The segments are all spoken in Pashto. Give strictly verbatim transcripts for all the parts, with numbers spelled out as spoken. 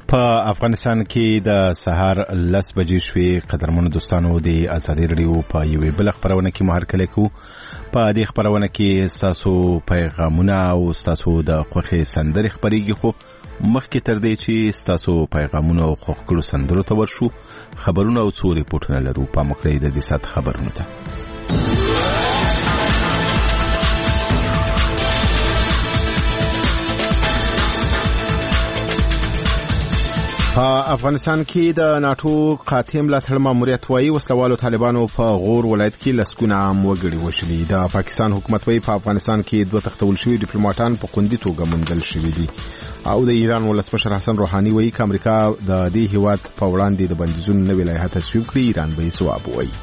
په افغانستان کې د سهار لس بجې شوې. قدرمنو دوستانو د ازادي رادیو په یوې بل خبرونه کې مهر کله کو په دې خبرونه کې تاسو پیغامونه او تاسو د خوخي سندري خبريږي خو مخکې تر دې چې تاسو پیغامونه او خوخکلو سندرو ته ورشو خبرونه او څو ریپورتونه لرو په مخکې د دې سات خبرونه ته. په افغانستان کې د ناتو قاطع ملاتړ ماموریت وايي وسلوالو طالبانو په غور ولایت کې لسګونه عام وګړي وشلي. د پاکستان حکومت وايي په افغانستان کې دوه تختول شوي ډیپلوماټان په خوندي توګه موندل شوي دي او د ایران ولسمشر حسن روحاني وايي چې امریکا د دې هیواد په وړاندې د بندیزونو نوې لایحه تصویب کړي ایران به یې ځواب وایي.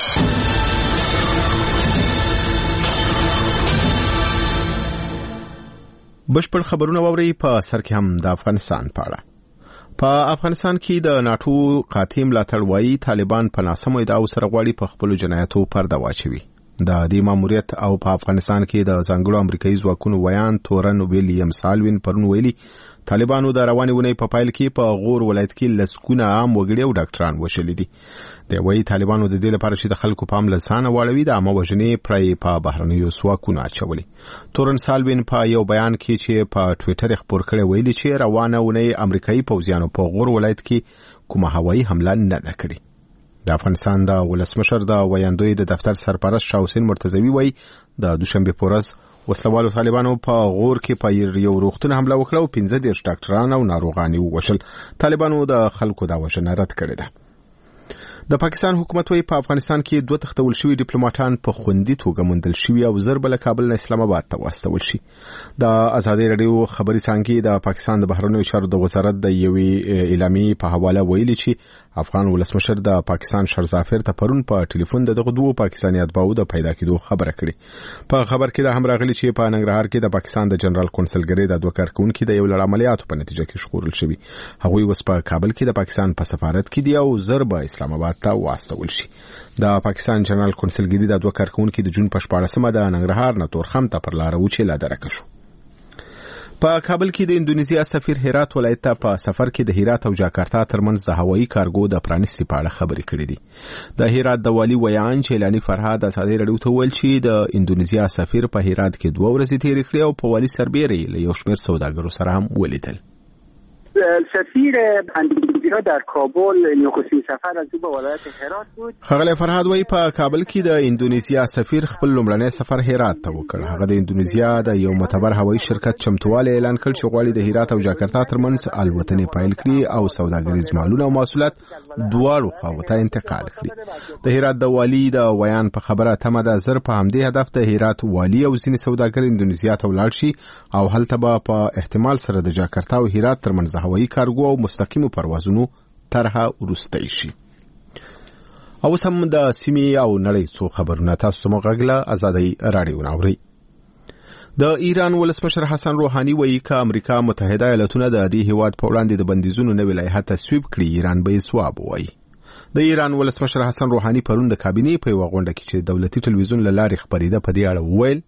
بشپړ خبرونه ووري په سر کې هم د افغانستان په اړه. په افغانستان کې د ناتو قاطع ملاتړ وايي طالبان په ناسمو ادعاو سره غواړي په خپل جنایاتو پرده واچوي. د دې ماموریت او په افغانستان کې د ځانګړو امریکایي ځواکونو ویان تورن ویلیام سالوین پرون ویلي طالبانو د روانې ونې په پایل کې په غور ولایت کې لسګونه عام وګړي او ډاکټران وشلي دي. د وایي طالبانو د دې لپاره چې د خلکو پام له ځانه واړوي د عامه وژنې پرې په بهرنیو ځواکونو اچولي. تورن سالوین په یو بیان کې چې په ټوئیټر خبر کړی ویلي چې روانه ونې امریکایي پوځیانو په غور ولایت کې کومه هوایي حمله نه ده کړې. د افغانستان د ولسمشر د ویاندوی د دفتر سرپرست شاه حسین مرتضوی وایي د دوشنبه په ورځ وسلوالو طالبانو په غور کې په یو روغتون حمله وکړه او پنځه دېرش ډاکټران او ناروغان ووژل. طالبانو د خلکو دا وژنه رد کړې ده. د پاکستان حکومت وايي په افغانستان کې دوه تختول شوي ډیپلوماټان په خوندي توګه موندل شوي او زر بل کابل نه اسلام آباد ته واستول شي. د ازادي رادیو خبري څنګه د پاکستان د بهرنیو چارو د وزارت د یوې اعلامیې په حواله ویلي چې افغان ولسمشر د پاکستان شرزافر ته پرون په ټلیفون دغه دوه پاکستاني اتباعو د پیدا کېدو خبره کړې. په خبر کې د هم راغلي چې په ننګرهار کې د پاکستان د جنرال کونسلګری د دوه کارکونکو د یو لړ عملیاتو په نتیجه کې شغورل شوی. هغوی اوس په کابل کې د پاکستان په سفارت کې دي او زر به اسلام آباد ته واستول شي. د پاکستان جنرال کونسلګری د دوه کارکونکو د جون په شپاړسمه د ننګرهار نه تورخم ته پر لار وچې لا درکه شو. په کابل کې د اندونیزیا سفیر هرات ولایت ته په سفر کې د هرات او جاکارتا ترمنځ د هوایي کارګو د پرانیستي په اړه خبرې کړې دي. د هرات د والی ویان چیلانی فرهاد ازادي رادیو ته ویل چې د اندونیزیا سفیر په هرات کې دوه ورځې تېرې کړې او په والی سربېره له یو شمېر سوداګرو سره هم ولیدل. سفیر اندونزیا در کابل نخستین سفر از او به ولایت هرات بود. خغلی فرهاد وایي په کابل کې د اندونیزیا سفیر خپل لومړنی سفر هرات ته وکړ. هغه د اندونیزیا د یو معتبر هوایي شرکت چمتواله اعلان کړ چې غواړي د هرات او جاکارتا ترمنځ الوتنې پیل کړي او سوداګریز مالونه او محصولات دواړو خواو ته انتقال کړي. د هرات د والی د ویان په خبره تمه ده زر په همدې هدف د هرات والی او ځینې سوداګر اندونیزیا ته ولاړ شي او هلته به په احتمال سره د جاکارتا او هرات ترمنځ هوایي کارګو او مستقیمو پروازونو طرحه ورستی شي. او سم د سیمې او نړۍ څو خبرونه تاسو ته مغږله ازادي رادیو ناوري. د ایران ولسمشر حسن روحاني وایي چې امریکا متحده ایالاتونه د دې هیواد په وړاندې د بندیزونو نوې لایحه تصویب کړي ایران به یې ځواب وایي. د ایران ولسمشر حسن روحاني پرون د کابینې په یوه غونډه کې چې دولتي ټلویزیون له لارې خبرېده په دې اړه وویل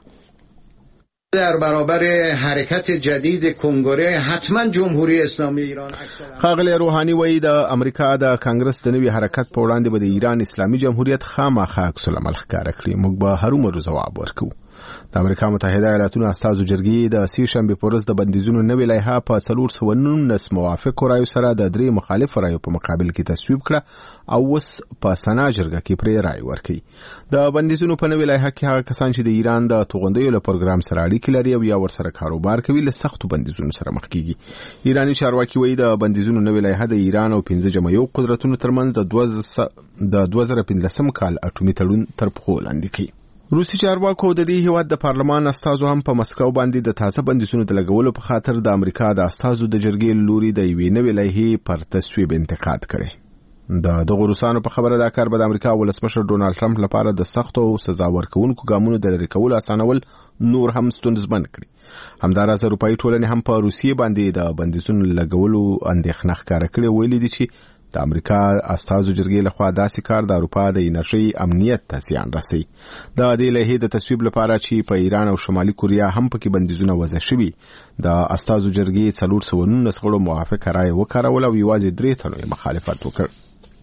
در برابر حرکت جدید کنگره حتما جمهوری اسلامی ایران. خاغلی روحانی وایي د امریکا د کانګرس د نوي حرکت په وړاندې به د ایران اسلامي جمهوریت خامخا عکس العمل ښکاره کړي. موږ به هرومرو ځواب ورکوو. د امریکا متحده ایالاتونو استازو جرګې د سې شنبې په ورځ د بندیزونو نوې لایحه په څلور سوه نولس موافقو رایو سره د درې مخالفو رایو په مقابل کې تصویب کړه او اوس په سنا جرګه کې پرې رای ورکوي. د بندیزونو په نوې لایحه کې هغه کسان چې د ایران د توغندیو له پروګرام سره اړیکې لري او یا ورسره کاروبار کوي له سختو بندیزونو سره مخ کیږي. ایرانی چارواکي وایي د بندیزونو نوې لایحه د ایران او پنځه جمعیو قدرتونو ترمنځ د دوه زره پنځلسم کال اټومي تړون تر پښو لاندې کوي. روسي چارواکو د دې هیواد د پارلمان استازو هم په مسکو باندې د تازه بندیزونو د لګولو په خاطر د امریکا د استازو د جرګې لوري د یوې نوې لایحې پر تصویب انتقاد کړي. د دغه روسانو په خبره دا کار به د امریکا ولسمشر ډونالد ټرمپ لپاره د سختو او سزا ورکوونکو ګامونو د لرې کولو اسانول نور هم ستونزمن کړي. همداراز اروپایي ټولنې هم په روسیې باندې د بندیزونو لګولو اندېښنه ښکاره کړې ویلي دي چې د امریکا استازو جرګې لخوا داسې کار د اروپا د انرژي امنیت ته زیان رسوي. د دې لایحې د تصویب لپاره چې په ایران او شمالي کوریا هم پکې بندیزونه وضع شوي، د استازو جرګې څلور سوه نولس غړو موافقه رایه وکاروله او یوازې درې تنو یې مخالفت وکړ.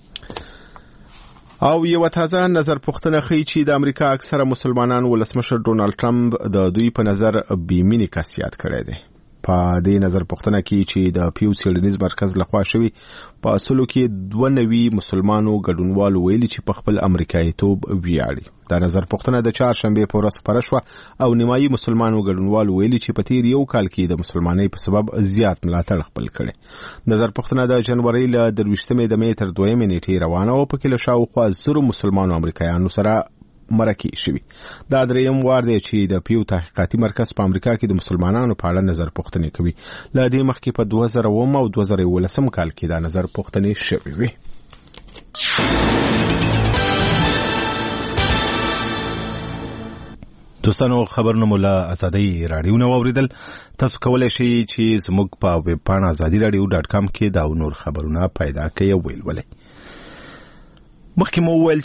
او یو تازه نظر پوښتنه ښیي چې د امریکا اکثره مسلمانان ولسمشر ډونالد ټرمپ د دوی په نظر بېمینې کس یاد کړی دی. په دې نظر پوښتنه کې چې د پیو څېړنیز مرکز لخوا شوی، په اصلو کې دوه نوي مسلمانو ګډونوالو ویلي چې په خپل امریکایي توب ویاړي. دا نظر پوښتنه د چهارشنبې په ورځ خپره شوه او نیمایي مسلمانو ګډونوالو ویلي چې په تیر یو کال کې د مسلمانۍ په سبب زیات ملاتړ خپل کړي. نظر پوښتنه د جنوري له درویشتمې د مې تر دویمې نیټې روانه وه، پکې له شاوخوا زرو مسلمانو امریکایانو سره مرکه شوی. دا دریم وار دی چې د پیو تحقیقاتي مرکز په امریکا کې د مسلمانانو په اړه نظر پوښتنې کوي. له دې مخکې په دوه زره اووه او دوه زره یولسم کال کې دا نظر پوښتنې شوې وي. دوستانو، خبرونه مو له ازادۍ راډیو نه واوریدل. تاسو کولی شئ چې زموږ په ویب پاڼه ازادي راډیو ډاټ کام کې دا نور خبرونه پیدا کړئ او ویلولئ. مخکې مو وویل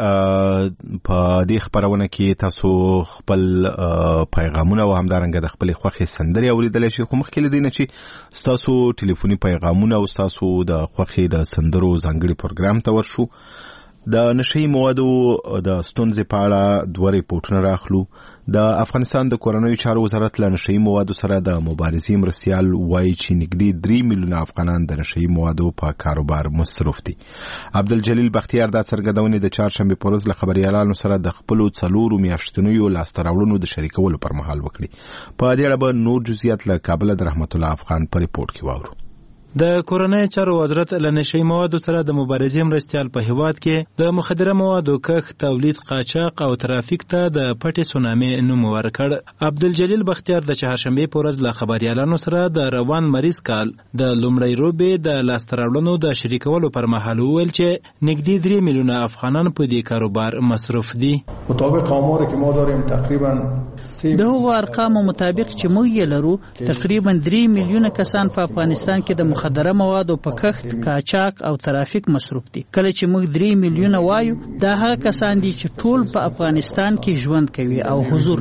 چې په دې خبرونه کې تاسو خپل پیغامونه او همدارنګه د خپلې خوښې سندرې اوریدلی شئ، خو مخکې له دې نه چې ستاسو ټلیفوني پیغامونه او ستاسو د خوښې د سندرو ځانګړي پروګرام ته ورشو، د نشهیي موادو د ستونزې په اړه دوه ریپورټونه راخلو. د افغانستان د کورنیو چارو وزارت له نشهیي موادو سره د مبارزې مرستیال وایي چې نږدې درې میلیونه افغانان د نشهیي موادو په کاروبار مصروف دي. عبدالجلیل بختیار دا څرګندونې د چهارشنبې په ورځ له خبریالانو سره د خپلو څلورو میاشتنیو لاسته راوړنو د شریکولو پر مهال وکړي. په دې اړه به نور جزئیات له کابله د رحمت الله افغان په ریپورټ کې واورو. د کورنۍ چارو وزارت له نشهیي موادو سره د مبارزې مرستیال په هیواد کې د مخدره موادو کښت، تولید، قاچاق او ترافیک ته د پټې سونامې نوم ورکړ. عبدالجلیل بختیار د چهارشنبې په ورځ له خبریالانو سره د روان مریض کال د لومړۍ روبې د لاسته راوړنو د شریکولو پر مهال وویل چې نږدې درې میلیونه افغانان په دې کاروبار مصروف دي. مطابق آماری که ما داریم تقریبا د هغو ارقامو مطابق چې موږ یې لرو، تقریبا درې میلیونه کسان په افغانستان کې د مخدره موادو په کښت، قاچاق او ترافیک مصروف دي. کله چې موږ درې میلیونه وایو، دا هغه کسان دي چې ټول په افغانستان کې ژوند کوي او حضور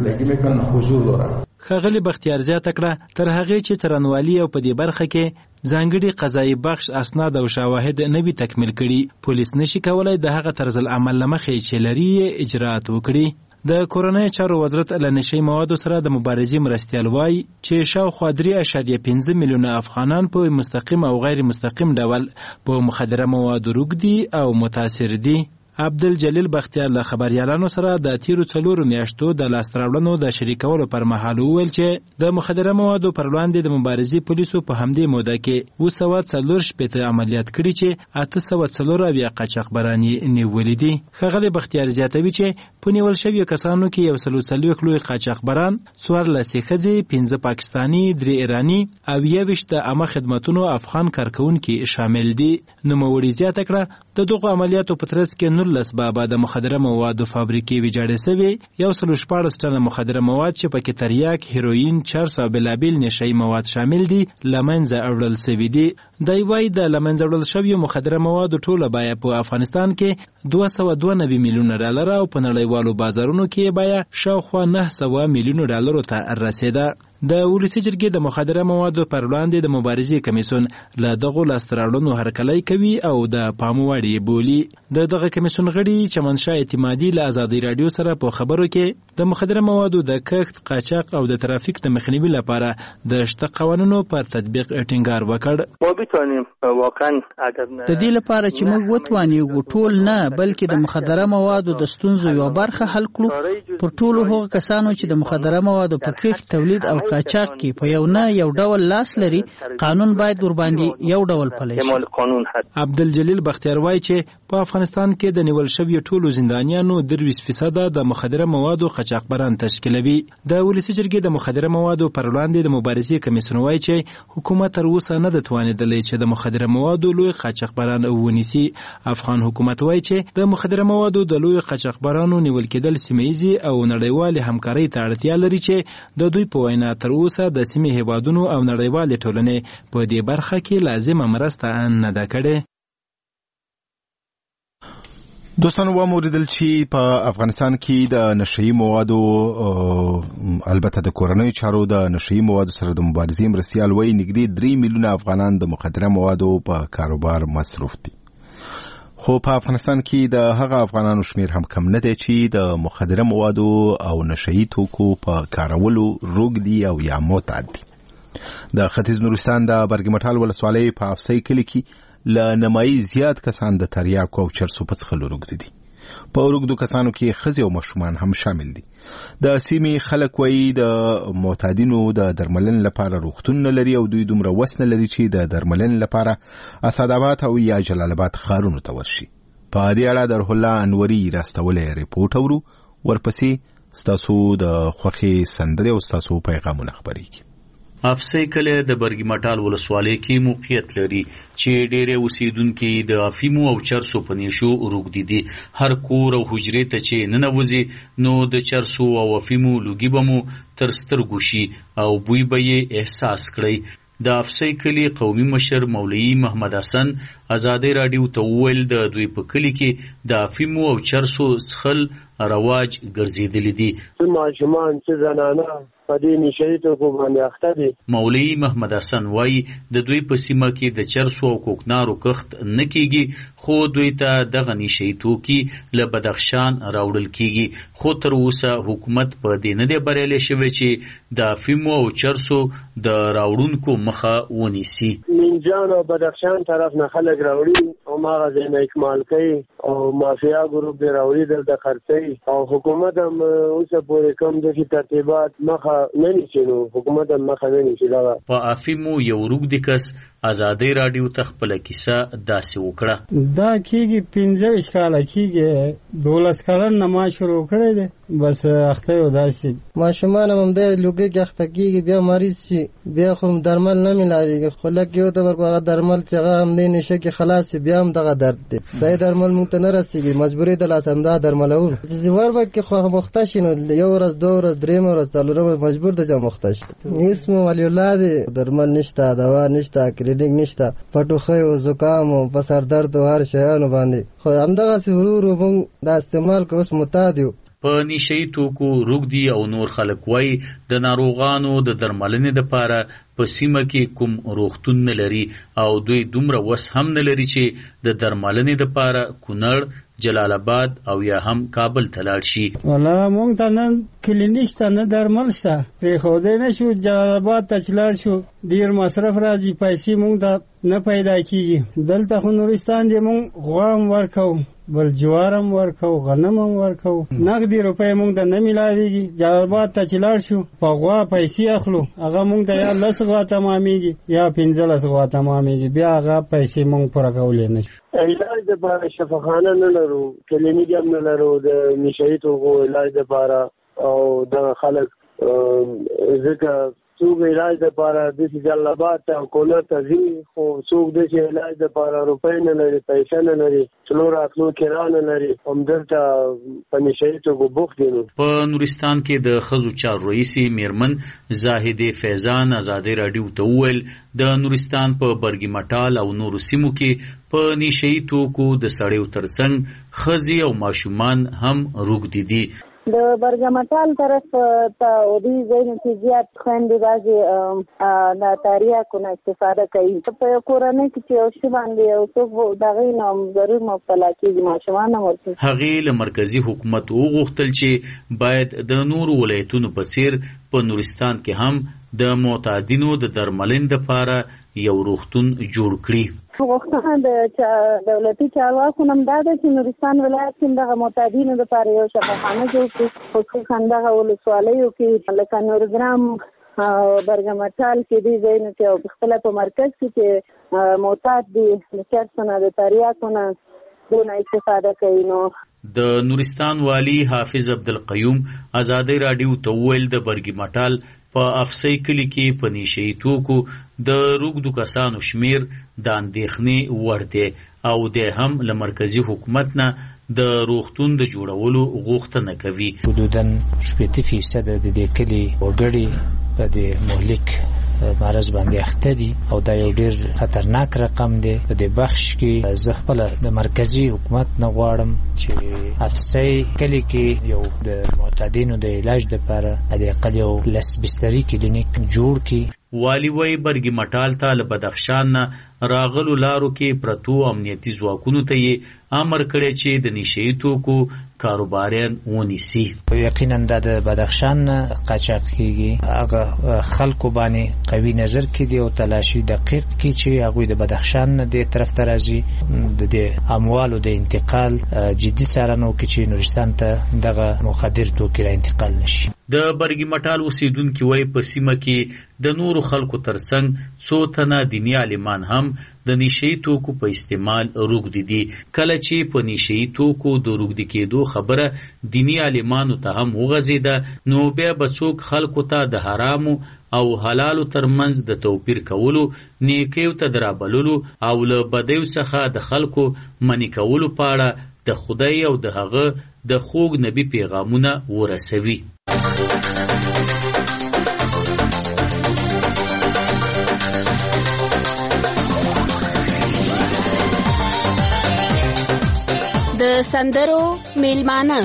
لري. ښاغلي بختیار زیاته کړه، تر هغې چې څرنوالي او په دې برخه کې ځانګړي قضایي بخش اسناد او شواهد نه وي تکمیل کړي، پولیس نشي کولای د هغه طرز العمل له مخې چې لري اجرات وکړي. د کورنۍ چارو وزارت له نشهیي موادو سره د مبارزې مرستیال وایي چې شاوخوا درې اعشاریه پنځه میلیونه افغانان په مستقیم او غیر مستقیم ډول په مخدره موادو روږدي او متاثر دي. عبدالجلیل بختیار له خبریالانو سره د تیرو څلورو میاشتو د لاسته راوړنو د شریکولو پر مهال وویل چې د مخدره موادو پر وړاندې د مبارزې پولیسو په همدې موده کې اووه سوه څلور شپېته عملیات کړي چې اته سوه څلور اویا قاچاقبران یې نیولي دي. ښاغلی بختیار زیاتوي چې په نیول شویو کسانو کې یو سلو څلوېښت لوی قاچاقبران، څوارلس یې ښځې، پنځه پاکستاني، درې ایراني او یوویشت د عامه خدمتونو افغان کارکوونکي شامل دي. نوموړي زیاته کړه، د دغو عملیاتو په ترڅ کې نولس بابه د مخدره موادو فابریکې ویجاړې سوې، یو سلو شپاړس ټنه مخدره مواد چې پکې تریاک، هیروین، چرس او بېلابېل نشهیي مواد شامل دي له منځه وړل سوي دي. دی وايي د له منځه وړل شویو مخدره موادو ټوله بیه په افغانستان کې دوه سوه دوه نوي میلیونه ډالر او په نړیوالو بازارونو کې بیه شاوخوا نه سوه میلیونو ډالرو ته رسېده. د ولسي جرګې د مخدره موادو پر وړاندې د مبارزې کمیسیون له دغو لاسته راوړنو هرکلی کوي او د پام وړ یې بولي. د دغه کمیسیون غړي چمنشاه اعتمادي له ازادۍ راډیو سره په خبرو کې د مخدره موادو د کښت، قاچاق او د ترافیک د مخنیوي لپاره د شته قوانینو پر تطبیق ټینګار وکړ. د دې لپاره چې موږ وتوانیږو ټول نه بلکې د مخدره موادو د ستونزو یو برخه حل کړو، پر ټولو هغو کسانو چې د مخدره موادو په کښت، تولید او قاچاق کې په یو نه یو ډول لاس لري، قانون باید ورباندې یو ډول پلی شي. عبدالجلیل بختیار وایي چې په افغانستان کې د نیول شویو ټولو زندانیانو درویشت فیصده د مخدره موادو قاچاقبران تشکیلوي. د ولسي جرګې د مخدره موادو پر وړاندې د مبارزې کمیسیون وایي چې حکومت تر اوسه نه ده توانېدلی چې د مخدره موادو لوی قاچاقبران ونیسي. افغان حکومت وایي چې د مخدره موادو د لوی قاچاقبرانو نیول کېدل سیمه‌ییزې او نړیوالې همکارۍ ته اړتیا لري چې د دوی په وینا تر اوسه د سیمې هیوادونو او نړیوالې ټولنې په دې برخه کې لازمه مرسته نه ده کړې. دوستانو واوریدل چې په افغانستان کې د نشئی موادو البته د کورنۍ چارو د نشئی موادو سره د مبارزې مرستیال وایي نږدې درې میلیونه افغانان د مخدره موادو په کاروبار مصروف دي. خو په افغانستان کې د هغه افغانانو شمیر هم کم نه دی چې د مخدره موادو او نشئی توکو په کارولو روږدي او یا معتاد دي. د ختیځ نورستان د برګمټال ولسوالۍ په افسۍ کلي کې له نمایي زیات کسان د تریاکو او چرسو په څښلو روږدي دي. په روږدو کسانو کې ښځې او ماشومان هم شامل دي. د سیمې خلک وایي د معتادینو د درملنې لپاره روغتون نه لري او دوی دومره وس نه لري چې د درملنې لپاره اسعدآباد او یا جلال آباد ښارونو ته ورشي. په دې اړه د روح الله انوري راستولی ریپورټ اورو، ورپسې ستاسو د خوښې سندرې او ستاسو پیغامونه خپرېږي. افسۍ کلی د برګمټال ولسوالۍ کې موقعیت لري چې ډېری اوسیدونکي د افیمو او چرسو په نیشو روږدي دي. هر کور او حجرې ته چې ننوځي نو د چرسو او افیمو لوګي به مو تر سترګو شي او بوی به یې احساس کړئ. د افسۍ کلي قومي مشر مولوي محمد حسن ازادي راډیو ته وویل د دوی په کلي کې د افیمو او چرسو څښل رواج ګرځېدلی دي. ماشومان چې زنانه په دې نشئی توکو باندې اخته دي. مولوي محمد حسن وایي د دوی په سیمه کې د چرسو او کوکنارو کښت نه کیږي، خو دوی ته دغه نشئی توکي له بدخشان راوړل کیږي. خو تر اوسه حکومت په دې نه دی بریالی شوی چې د افیمو او چرسو د راوړونکو مخه ونیسي. منجان او بدخشان طرف نه خلک راوړي او هغه ځای نه اکمال کوي او مافیا ګروپ دی راوړي دلته خرڅوي او حکومت هم اوسه پورې کوم دغه ترتیبات مخه نه نیسي. نو حکومت هم مخه نه نیسي. په افیمو یو روږدي کس ازادي راډیو ته خپله کیسه داسې وکړه. دا کېږي پنځه ویشت کاله کېږي، دولس کلن نه ما شروع کړی دی. بس اخته یو داسې ماشومان هم همدې لوګي کې اخته کېږي، بیا مریض شي بیا خو درمل نه میلاویږي. خو لږ یو ته ورکو هغه درمل چې هغه همدې نشه کې خلاص شي بیا هم دغه درد دی. دا درمل موږ ته نه رسېږي، مجبوري د لاس همدا درملول. چې ور کې خو مخته شي نو یو ورځ دوه ورځ درېیمه ورځ څلورمه مجبور دی چې مخته شي. اسمه ولی الله دی، درمل نشته، دوا نشته، کلینیک نشته، پټوخی او زکام او په سر درد او هر شیانو باندې خو همدغسې ورو ورو موږ دا استعمال کوو. اوس معتاد یو. په نشئی توکو روږدي او نور خلک وایي د ناروغانو د درملنې دپاره په سیمه کې کوم روغتون نه لري او دوی دومره وس هم نه لري چې د درملنې دپاره کونړ، جلال آباد او یا هم کابل ته لاړ شي. والله مونږ ته نه کلینیک شته نه درمل شته، پرېښودی نه شو جلال آباد ته چې لاړ شو ډېر مصرف راځي، پیسې مونږ ته نه پیدا کېږي. دلته خو نورستان دی مونږ غوا هم ورکوو، بل جوار هم ورکوو، غنم هم ورکوو، نقدي روپۍ مونږ ته نه میلاویږي. جلال آباد ته چې لاړ شو په غوا پیسې اخلو، هغه مونږ ته یا لس غوا تمامېږي یا پنځلس غوا تمامېږي، بیا هغه پیسې مونږ پوره کولی نه شو. علاج دپاره شفاخانه نه لرو، کلینیک هم نه لرو د نشئی توکو علاج دپاره او دغه خلک ځکه څوک علاج دپاره داسې جلال آباد ته او کونړ ته ځي، خو څوک داسې علاج دپاره روپۍ نه لري، پیسې نه لري، تلو راتلو کرا نه لري، همدلته په نشئی توکو بوخت دي. په نورستان کې د ښځو چارو رئیسې میرمن زاهدې فیضان ازادي راډیو ته وویل د نورستان په برګمټال او نورو سیمو کې په نشئی توکو د سړیو ترڅنګ ښځې او ماشومان هم روږدي دي. د برګمټال طرف ته دې ځایونو کې زیات خویندې بعضې د تریاکو نه استفاده کوي. په یو کورنۍ کې چې یو شي باندې یو څوک د هغې نه ضرور مبتلا کېږي، ماشومان هم ورته. هغې له مرکزي حکومت وغوښتل چې باید د نورو ولایتونو په څېر په نورستان کې هم د معتادینو د درملنې دپاره یو روغتون جوړ کړي. غوښتنه د دولتي چارواکو نه هم دا ده چې نورستان ولایت کې دغه معتادینو دپاره یو شفاخانه جوړ کړي، خصوصا دغه ولسوالیو کې لکه نورګرام برګمټال کې دې ځایونو کې او خپله په مرکز کې چې معتاد دي د چرسو نه د تریاکو نه دونه استفاده کوي. نو د نورستان والی حافظ عبدالقیوم ازادي راډیو ته وویل د برګمټال په افسۍ کلي کې په نشئی توکو د روږدو کسانو شمیر د اندېښنې وړ دی او دی هم له مرکزي حکومت نه د روغتون د جوړولو غوښتنه کوي. حدوداً شپېته فیصده د دې کلي وګړي په دې مهلک مرض باندې اخته دي او دا یو ډیر خطرناک رقم دی. په دې بخش کې زه خپل د مرکزی حکومت نه غواړم چې افسای کلی کې یو د معتادینو د علاج لپاره د اقل یو لس بستري کلینیک جوړ کړي. والی وای برګی مټال ته له بدخشان نه راغلو لارو کې پرتو امنیتي ځواکونو ته یې امر کړی چې د نشئی توکو کاروباریان ونیسي. یقینا د بدخشان نه قاچاق کیږي، هغه خلکو باندې قوي نظر کړي او تلاشي دقیق کړي چې هغه د بدخشان نه د طرف ته راځي، د دې اموالو د انتقال جدي څارنه وکړي چې نورستان ته دغه مخدر توکي را انتقال نشي. د برګی مټال اوسیدونکو وای په سیمه کې د نورو خلکو ترڅنګ څو تنه دینی عالمان هم د نشئی توکو په استعمال روږدي دي. کله چې په نشئی توکو د روږدي کېدو خبره دینی عالمانو ته هم وغځېده، نو بیا به څوک خلکو ته د حرامو او حلالو ترمنځ د توپیر کولو، نیکیو ته درابللو او له بدیو څخه د خلکو منع کولو په اړه د خدای او د هغه د خوږ نبی پیغامونه ورسوي. د سندرو میلمانه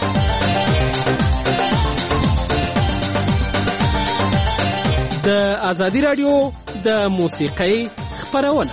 د آزادی رادیو د موسیقۍ خبرونه.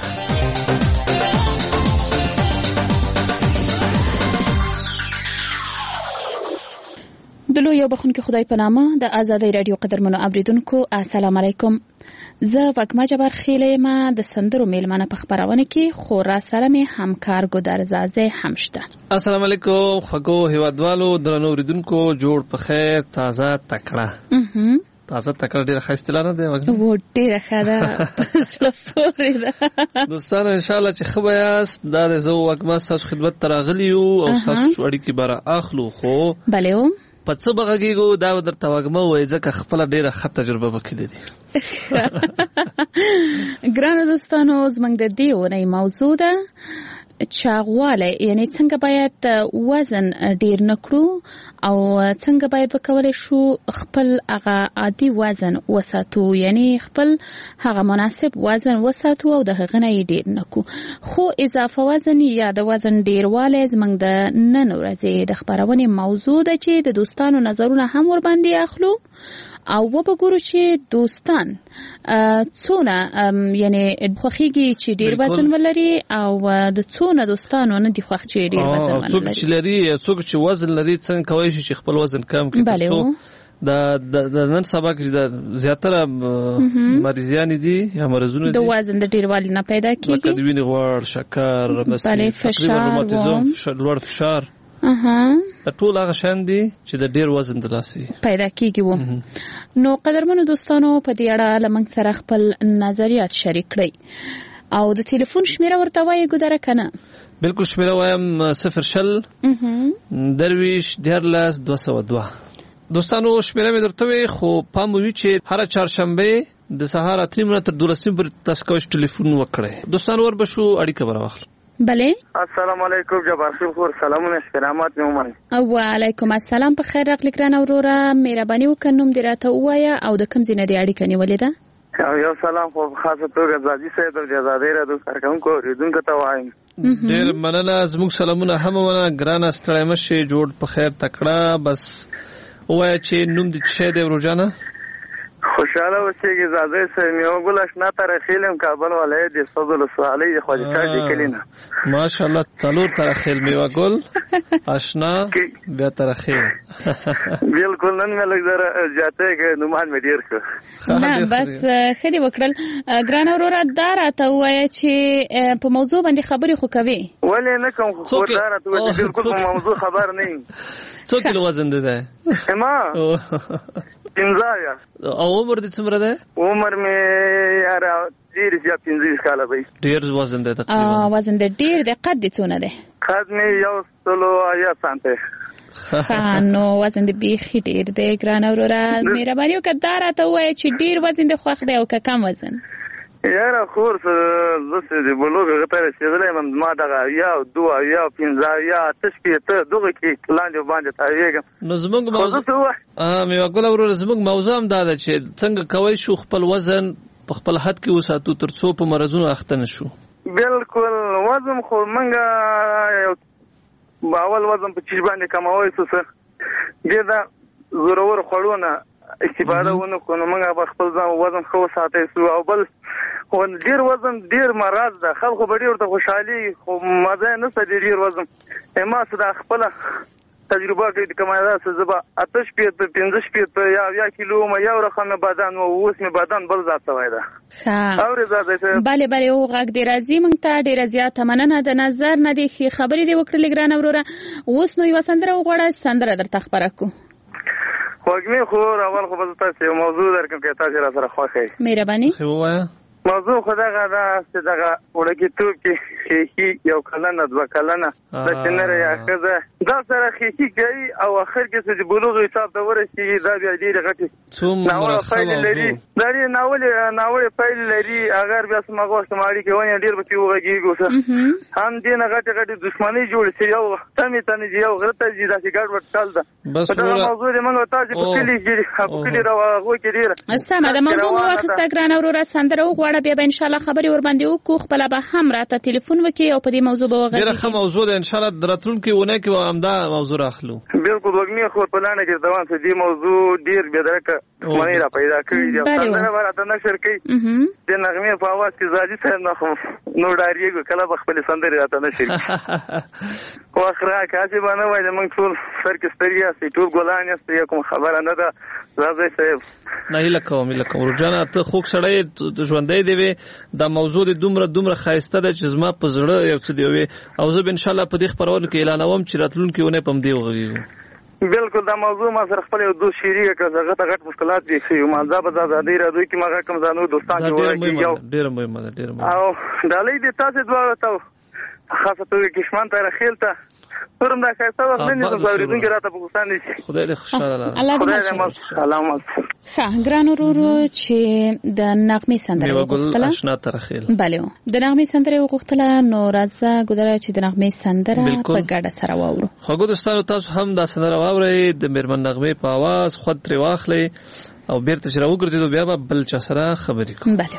دلو یو بخون کې خدای په نامه د آزادی رادیو قدرمنو اوریدونکو السلام علیکم. زه وګما جبار خیله ما د سندرو میلمانه په خبرونه کې خورا سره می همکار ګودر زازه همشته. السلام علیکم خګو هیوادوالو درنو اوریدونکو جوړ په خیر تازه تکړه. تازه تکړه ډیره خاصه نه ده وګما. و ډیره خاله پسله پورې ده. دوستان ان شاء الله چې خو یاست دا زه وګما تاسو خدمت تراغلیو او تاسو اړیکې بار اخلو خو بلېو په څه بغږیږو دا درته وګمه وای ځکه خپل ډیره ښه تجربه وکړې دي. ګرانو دوستانو زموږ د دې ونې موضوع ده چاغواله، یعنی څنګه باید وزن ډیر نکړو او څنګه باید وکولای شو خپل هغه عادي وزن وساتو، یعنی خپل هغه مناسب وزن وساتو او د هغه نه ډیر نکو. خو اضافه وزن یا د وزن ډیرواله زموږ د نن ورځې د خبرونه موضوع ده چې د دوستانو نظرونه هم ور باندې اخلو او وبګورو چې دوستان څونه یعنی خوخیږي چې ډیر وزن ولري او د څونه دوستانو نه دی خوښ چې ډیر وزن ولري. څوک چې لري څوک چې وزن لري څنګه کوي چې خپل وزن کم کړي. تاسو د د نن سبا کې د زیاتره مریضان دي یا مرزونه دي د وزن د ډیروالي نه پیدا کیږي، لکه د وینې غوړ، شکر، تقریبا روماتیزم، لوړ فشار. اها ټول هغه شان دي چې د ډیر وزن د لاسي پیدا کیږي. وو نو قدرمنو دوستانو په دې اړه لمنګ سره خپل نظریات شریک کړئ او د ټلیفون شمیره ورته وایي ګودره کنه. بالکل شمیره وایم صفر شل درویش دیارلس دو سوه دو. دوستانو شمیره مې درته وي خو پام وي چې هر چهارشنبه د سهار اتنی منه تر دولسم پر تاسو کوم ټلیفون وکړئ. دوستانو ور بشو اړیکه براوخل. بله السلام علیکم جبار خور سلامونه احترامات مې ومنئ. وعلیکم السلام په خیر راغلی ګرانه وروره مهرباني وکړئ نوم دې راته ووایه او د کوم ځای نه دې اړیکه نیولې ده؟ او یو سلام خو خاصه توګه زادي صاحب د آزادۍ راډیو کارکونکو اوریدونکو ته وایم. ډېر مننه زموږ سلامونه هم ونه ګرانه ستړی مشي جوړ په خیر تکړه. بس ووایه چې نوم دې څه دی وروجانه؟ خوشاله اوسېږي زاده صاحب یو ګل اشنا ترخیلم کابل ولایت د صدل سوالي خواجه چا کلینا ماشاءالله څلور ترخیل میوا ګل اشنا بیا ترخیل بالکل نن مې لږ زره جاته کې نومان مې ډیر ښه نه بس خدي وکړل ګران اورورا دا راته وایي چې په موضوع باندې خبرې خو کوي ولې نه کوم خو دا راته وایي بالکل په موضوع خبر نه یم. څو کیلو وزن ده ما پنځه او عمر دې څومره ده؟ عمر مې یاره ډېر زیات پنځه کاله دی. ډېر وزن دی تقریبا. وزن دی ډېر دی. قد دې څونه دی؟ قد مې یو سلو اویا سانتي. ښه نو وزن دې بیخي ډېر دی ګرانه وروره مهرباني وکړه دا راته ووایه چې ډېر وزن دې خوښ دی او که کم وزن؟ یاره خور زه چې د بلوغ هغه ته رسېدلی یم ما دغه یا دوه یا پنځه یا اته شپېته دغه کې لاندې باندې تاویږم. نو زموږ موضوع میوه ګله وروره زموږ موضوع هم دا ده چې څنګه کوی شو خپل وزن په خپل حد کې وساتو ترڅو په مرزونو اخته نشو؟ بالکل وزن خو منګه اول وزن په چیز باندې کموي څه دې دا ضرور خړونه استفاده ونه کوو موږ په خپل ځان وزن خو ساتي سو او بل خو ډیر وزن ډیر مرض ده خلکو به ډیر ته خوشحالي خو مزه نه ستې ډیر وزن ما صدا خپل تجربه کې کومه ده چې زبا آتش پیت پنځه پیت یا یا کیلو ما یو رقم بدن او اوس می بدن بل ذات وای ده ها bale bale او غږ دې راځي مونږ ته ډیر زیات مننه د نظر نه دي خبرې دی وکړلې ګران وروره اوس نو یو سندره وغوړه سندره درته خبره کو وګمه خو اول خو به تاسو موضوع درکم کې تاسو را سره خوښه مهرباني خو وایا موضوع خدا غدا چې دغه وړکی توپ کې خېخي یو کلنه دوه کلنه د چنره یا خزه دا سره خېخي کوي او اخر کې چې بلوغ حساب د ورسیږي دا بیا ډیره غټي ناول فایل لري دا ناول ناول فایل لري اگر بیا سمغه استعمالي کوي ډیر به کیږي ګوسه هم دې نه غټه غټه دښمنۍ جوړ شي یو تمه تنه یو غلطه دي دا چې ګډ وډ چل ده بس دا موضوع دې موږ تاسو په کلی کې په کلی راوغو کې ډیره سمه دا موضوع واخسته ګران اورور سندره وغوړه بیا به ان شاء الله خبري ور باندې وکړو خپل به هم راته ټلیفون وکي او په دې موضوع به وغږیږي ډیره ښه موضوع ده ان شاء الله دراتلونکي ونه کې همدا موضوع راخلو بالکل وګنی خو په لانه کې دوان څه دې موضوع ډیر به درکه مونږ را پیدا کړی دی څنګه راته نشر کوي د نغمه په आवाज کې زاجي څه نه خو نو ډاریږي کله خپل سندري راته نشر خو اخره کاږي باندې وای موږ ټول سر کې ستړیا سي ټول ګولان یې کوم خبره نه ده راځي صاحب نه لکه مې لکه ورجانه ته خوښ سړی ژوندۍ دی دا موضوع د دومره دومره خایسته ده چې زما په زړه یو څه دی او زه ان شاء الله په دې خبرونه کې اعلانوم چې راتلونکي ونه پم دی وغږیږي بالکل دا موضوع ما سره خپل یو دوه شيری کړه غټ مشکلات دي چې ما ځا به زړه دی راځي چې ما کوم ځانو دوستان جوړه کیږي ډیر مهمه ده ډیر مهمه او دالې دې تاسو دواړه ته خاصه توګه کشمان ته راخیل ته پرم دا خاصه وخت نه نو زوریدونکو راته په ګوستان دي خدای دې خوشاله الله دې سلامات ښه ګران ورو چې د نغمې سندره وغوښتله آشنا ترخیل bale د نغمې سندره وغوښتله نو راځه ګودره چې د نغمې سندره په ګډه سره واورو خو دوستانو تاسو هم دا سندره واورئ د میرمن نغمې په आवाज خود پر واخلئ او بیرته چې راوګرځیدو بیا به بل چا سره خبرې کوو bale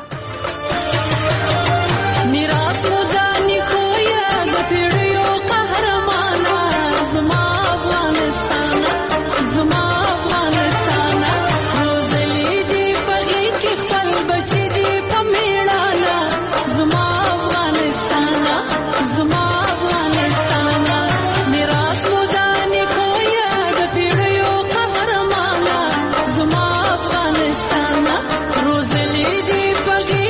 میراث مدانی کویا د پیړیو قهرمانه زما افغانستان زما افغانستان روزلی دی پغی کی خپل بچی دی په میړانا زما افغانستان زما افغانستان میراث مدانی کویا د پیړیو قهرمانه زما افغانستان روزلی دی پغی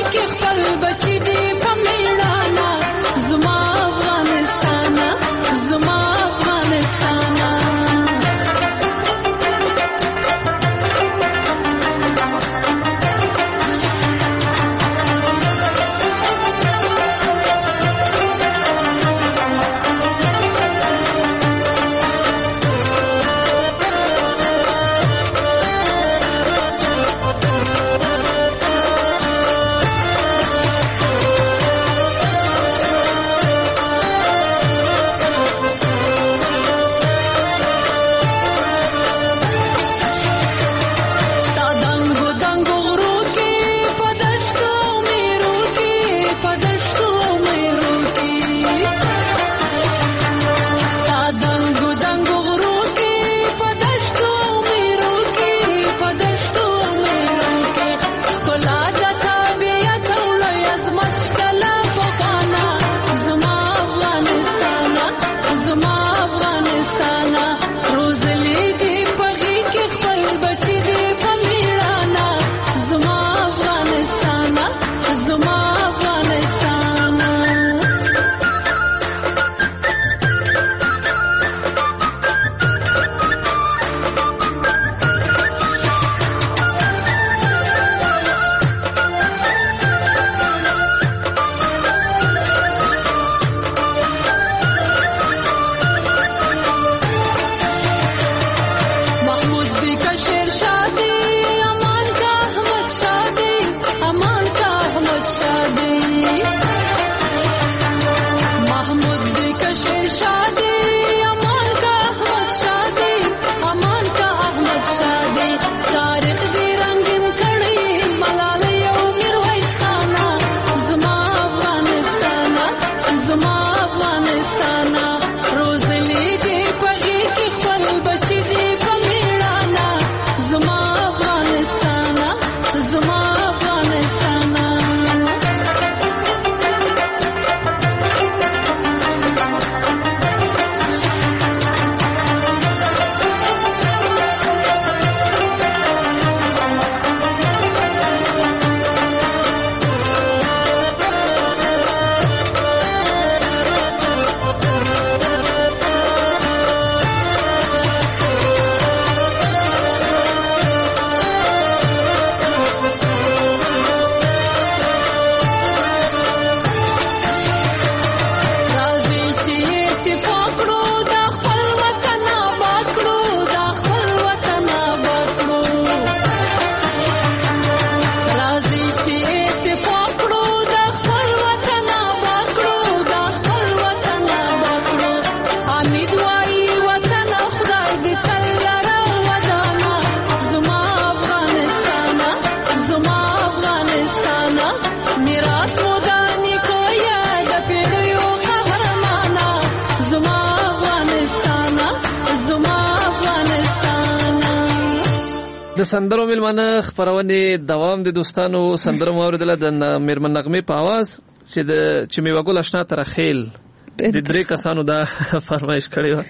د سندرو ملمانه خبرونه دوام د دوستانو سندرو موریدله د میرمن نغمه په आवाज چې د چې می وګول آشنا تر خیل د درې کسانو دا فرمایش کړی و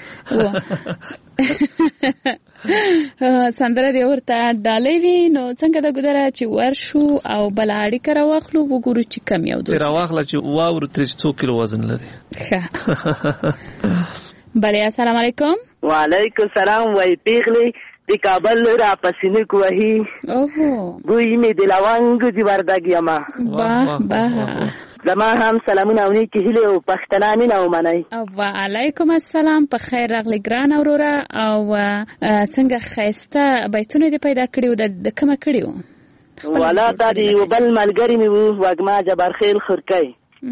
سندره دی ورته ډالې وی نو څنګه د ګدره چې ورشو او بلاړی کرا واخلو وګورو چې کم یو دوست تر واخله چې واور تر څو کیلو وزن لري بله السلام علیکم وعلیکم السلام وای پیغلی دی کابل را پسینه کوهی اوه گوی می دلوانگ دی وردگی ما باه باه زما هم سلامونه او نیکی هیله او پښتنه مینه او منای و علیکم السلام په خیر راغلی ګران اورورا او څنګه خیسته بیتونه دی پیدا کړیو د کومه کړیو ولا دا دی وبل ملګری می وو وګما جبر خیل خرکای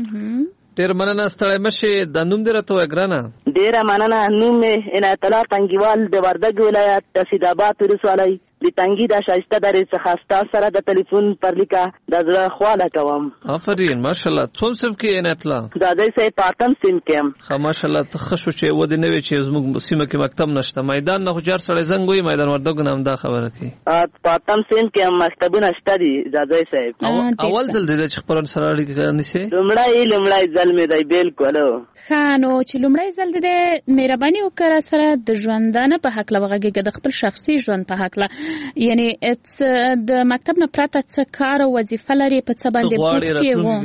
ډیر مننه ستړی مشه د نوم دی راته وګرانه ډیر مننه نوم می عنایت الله تنگیوال د وردګ ولایت د سیداباد ولسوالۍ د تنګي د شایسته درې څخه ستا سره د ټلیفون پر لیکه د زړه خواله کوم آفرین ماشاءالله څوم سم کې عنایت الله دا دای سه پاتم سیم کې خو ماشاءالله تخشو چې ودی نه وی چې زموږ سیمه کې مکتب نشته میدان نه جار سره زنګ وي میدان وردګ نام دا خبره کوي پاتم سیم کې مکتبونه شته دي دا دای سه اول ځل د خبرن سره اړیکه نشي لمړای لمړای ځل مې دی بالکل خانو چې لمړای ځل د مهرباني وکړه سره د ژوندانه په حق لوغه د خپل شخصي ژوند په حق یعنی اتس د مکتب نه پراته څه کار او وظیفه لري په څه باندې پوښتې وو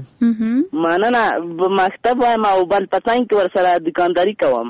مننه مکتب وایم او بل پتنګ ور سره دکانداری کوم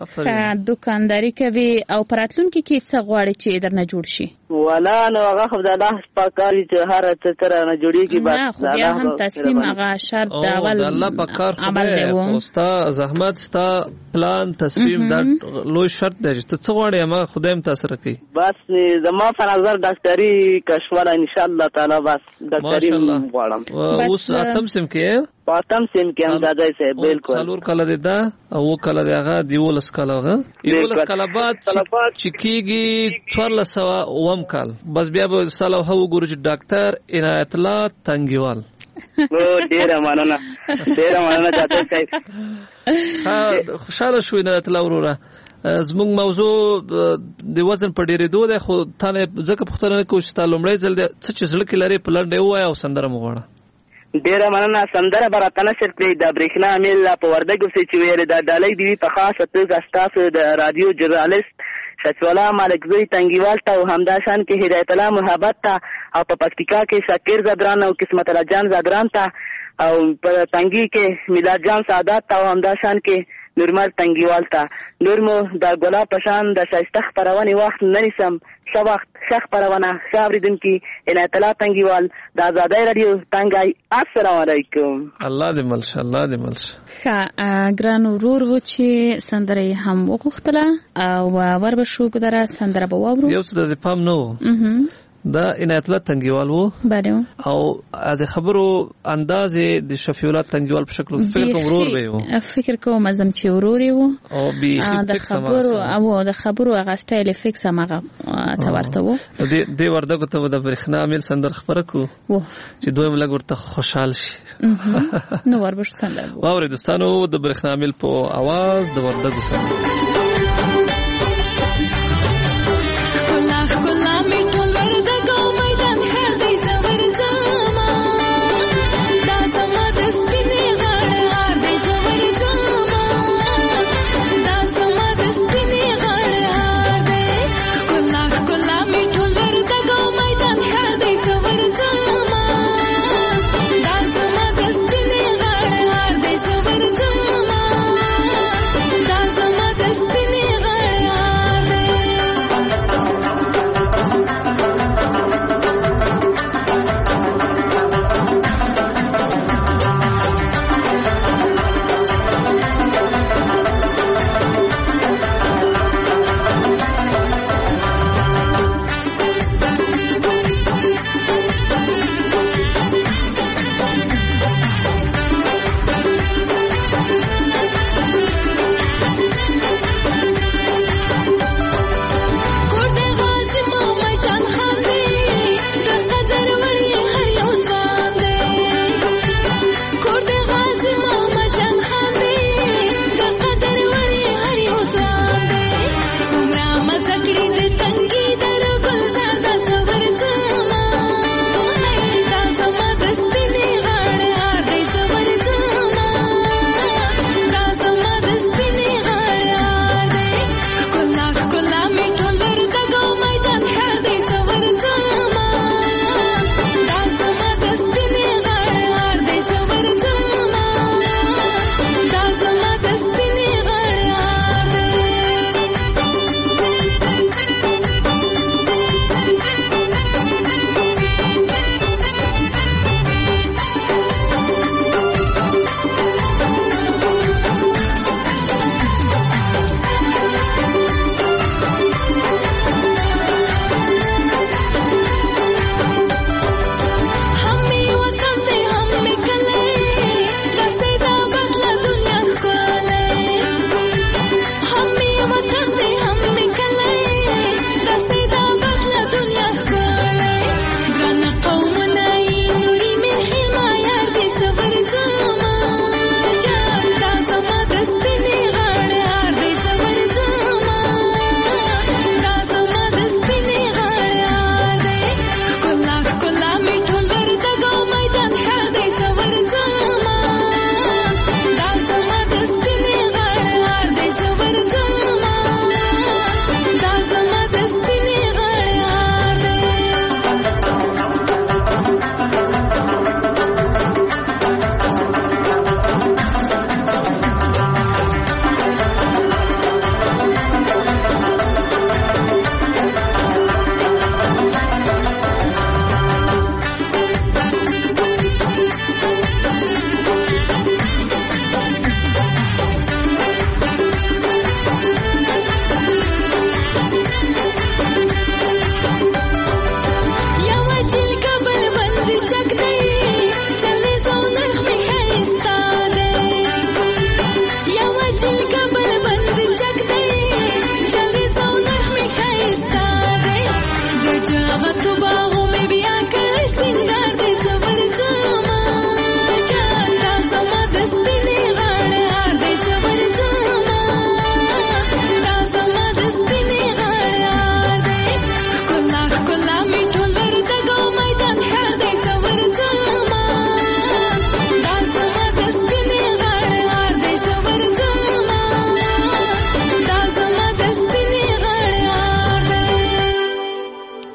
دکانداری کوي او پراتلونکو کې څه غواړي چې درنه جوړ شي ولا نو هغه خدای الله پاکاري چې هر څه تر نه جوړيږي بس الله هم تسلیم هغه شرط دا ول الله پاکار خدای اوستا زحمت ستا پلان تصمیم دا لوی شرط دی چې څه غواړي ما خدای هم تاسو راکړي بس زما په نظر ډاکټري کښواله ان شاء الله تعالی بس ډاکټري غواړم اوس اتم سم کې پاتم سیم کې هم دادای سه بالکل څلور کله ده او کله دغه دیولس کله غه دیولس کله بعد چې کیږي څوارلس سوه اوم کال بس بیا به سلام هو ګورج ډاکټر عنایت الله تنگیوال او ډیر مننه ډیر مننه تاسو صاحب ها خوشاله شوې نه تل وروره زموږ موضوع د وزن په ډیرېدو ده خو تانه ځکه پختنه کوم چې تعلمړې ځل د څه چې ځل کې لري پلان دی وای او سندره مغواړه ډیره مننه سندره براتنه شرکې د برېښنا میل په وردګ کې ویل د ډالۍ دی په خاصه توګه تاسو د رادیو جرنالیست شچولا مالک زوی تنگیوال ته او همداشان کې هدایت الله محبت ته او په پکتیکا کې شاکر زدران او قسمت الله جان زدران ته او په تنگی کې میلاد جان سعادت ته او همداشان کې نورمال تنگیوال ته نورمو د ګلا پشان د شایسته خبرونه وخت ننسم څو وخت شخ پرونه شاوریدن کی عنایت الله تنگیوال د آزادای رادیو تنگای السلام علیکم الله دې ملش الله دې ملش ښه ګران ورور و چې سندره هم وغوښتله او وربشو ګدره سندره به واورو یو څه د پام نو دا عنایت الله تنگیوال وو بله او د خبرو انداز د شفیع الله تنگیوال په شکل فکر کوم ورور به وو فکر کوم ازم چې ورور وو او به د خبرو او د خبرو هغه سټایل فکس هغه تورته وو د وردګو ته د برېښنا مل سندر خبره کو چې دویم لګ ورته خوشحال شي نو وربش سندر واورې دوستانو د برېښنا مل په आवाज د وردګو سندر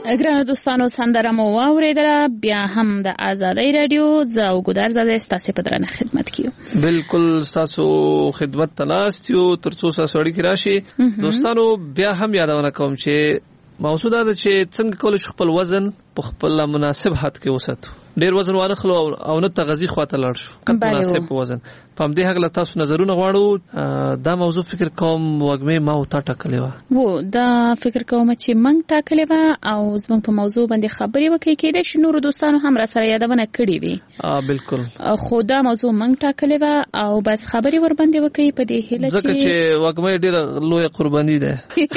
ګرانو دوستانو سندره مو واورېدله بیا هم د آزادۍ رادیو زه او ګودر زاده ستاسې په درنه خدمت کې یو بالکل ستاسو خدمت ته ناست یو تر څو ستاسو اړیکې راشي دوستانو بیا هم یادونه کوم چې موضوع دا ده چې څنګه کولی شو خپل وزن په خپل مناسب حد کې وساتو ډیر وزن وانخلو او نه تغذی خواته لاړ شو کله مناسب وزن په دې هغه تاسو نظرونه غواړو دا موضوع فکر کوم وګمې ما او تا ټاکلې و وو دا فکر کوم چې منګ ټاکلې و او زموږ په موضوع باندې خبرې وکړي کېدای شي نور دوستانو هم را سره یادونه کړې وي ا بالکل خو دا موضوع منګ ټاکلې و او بس خبرې ور باندې وکړي په دې هیله ځکه چې وګمې ډیر لوی قرباني ده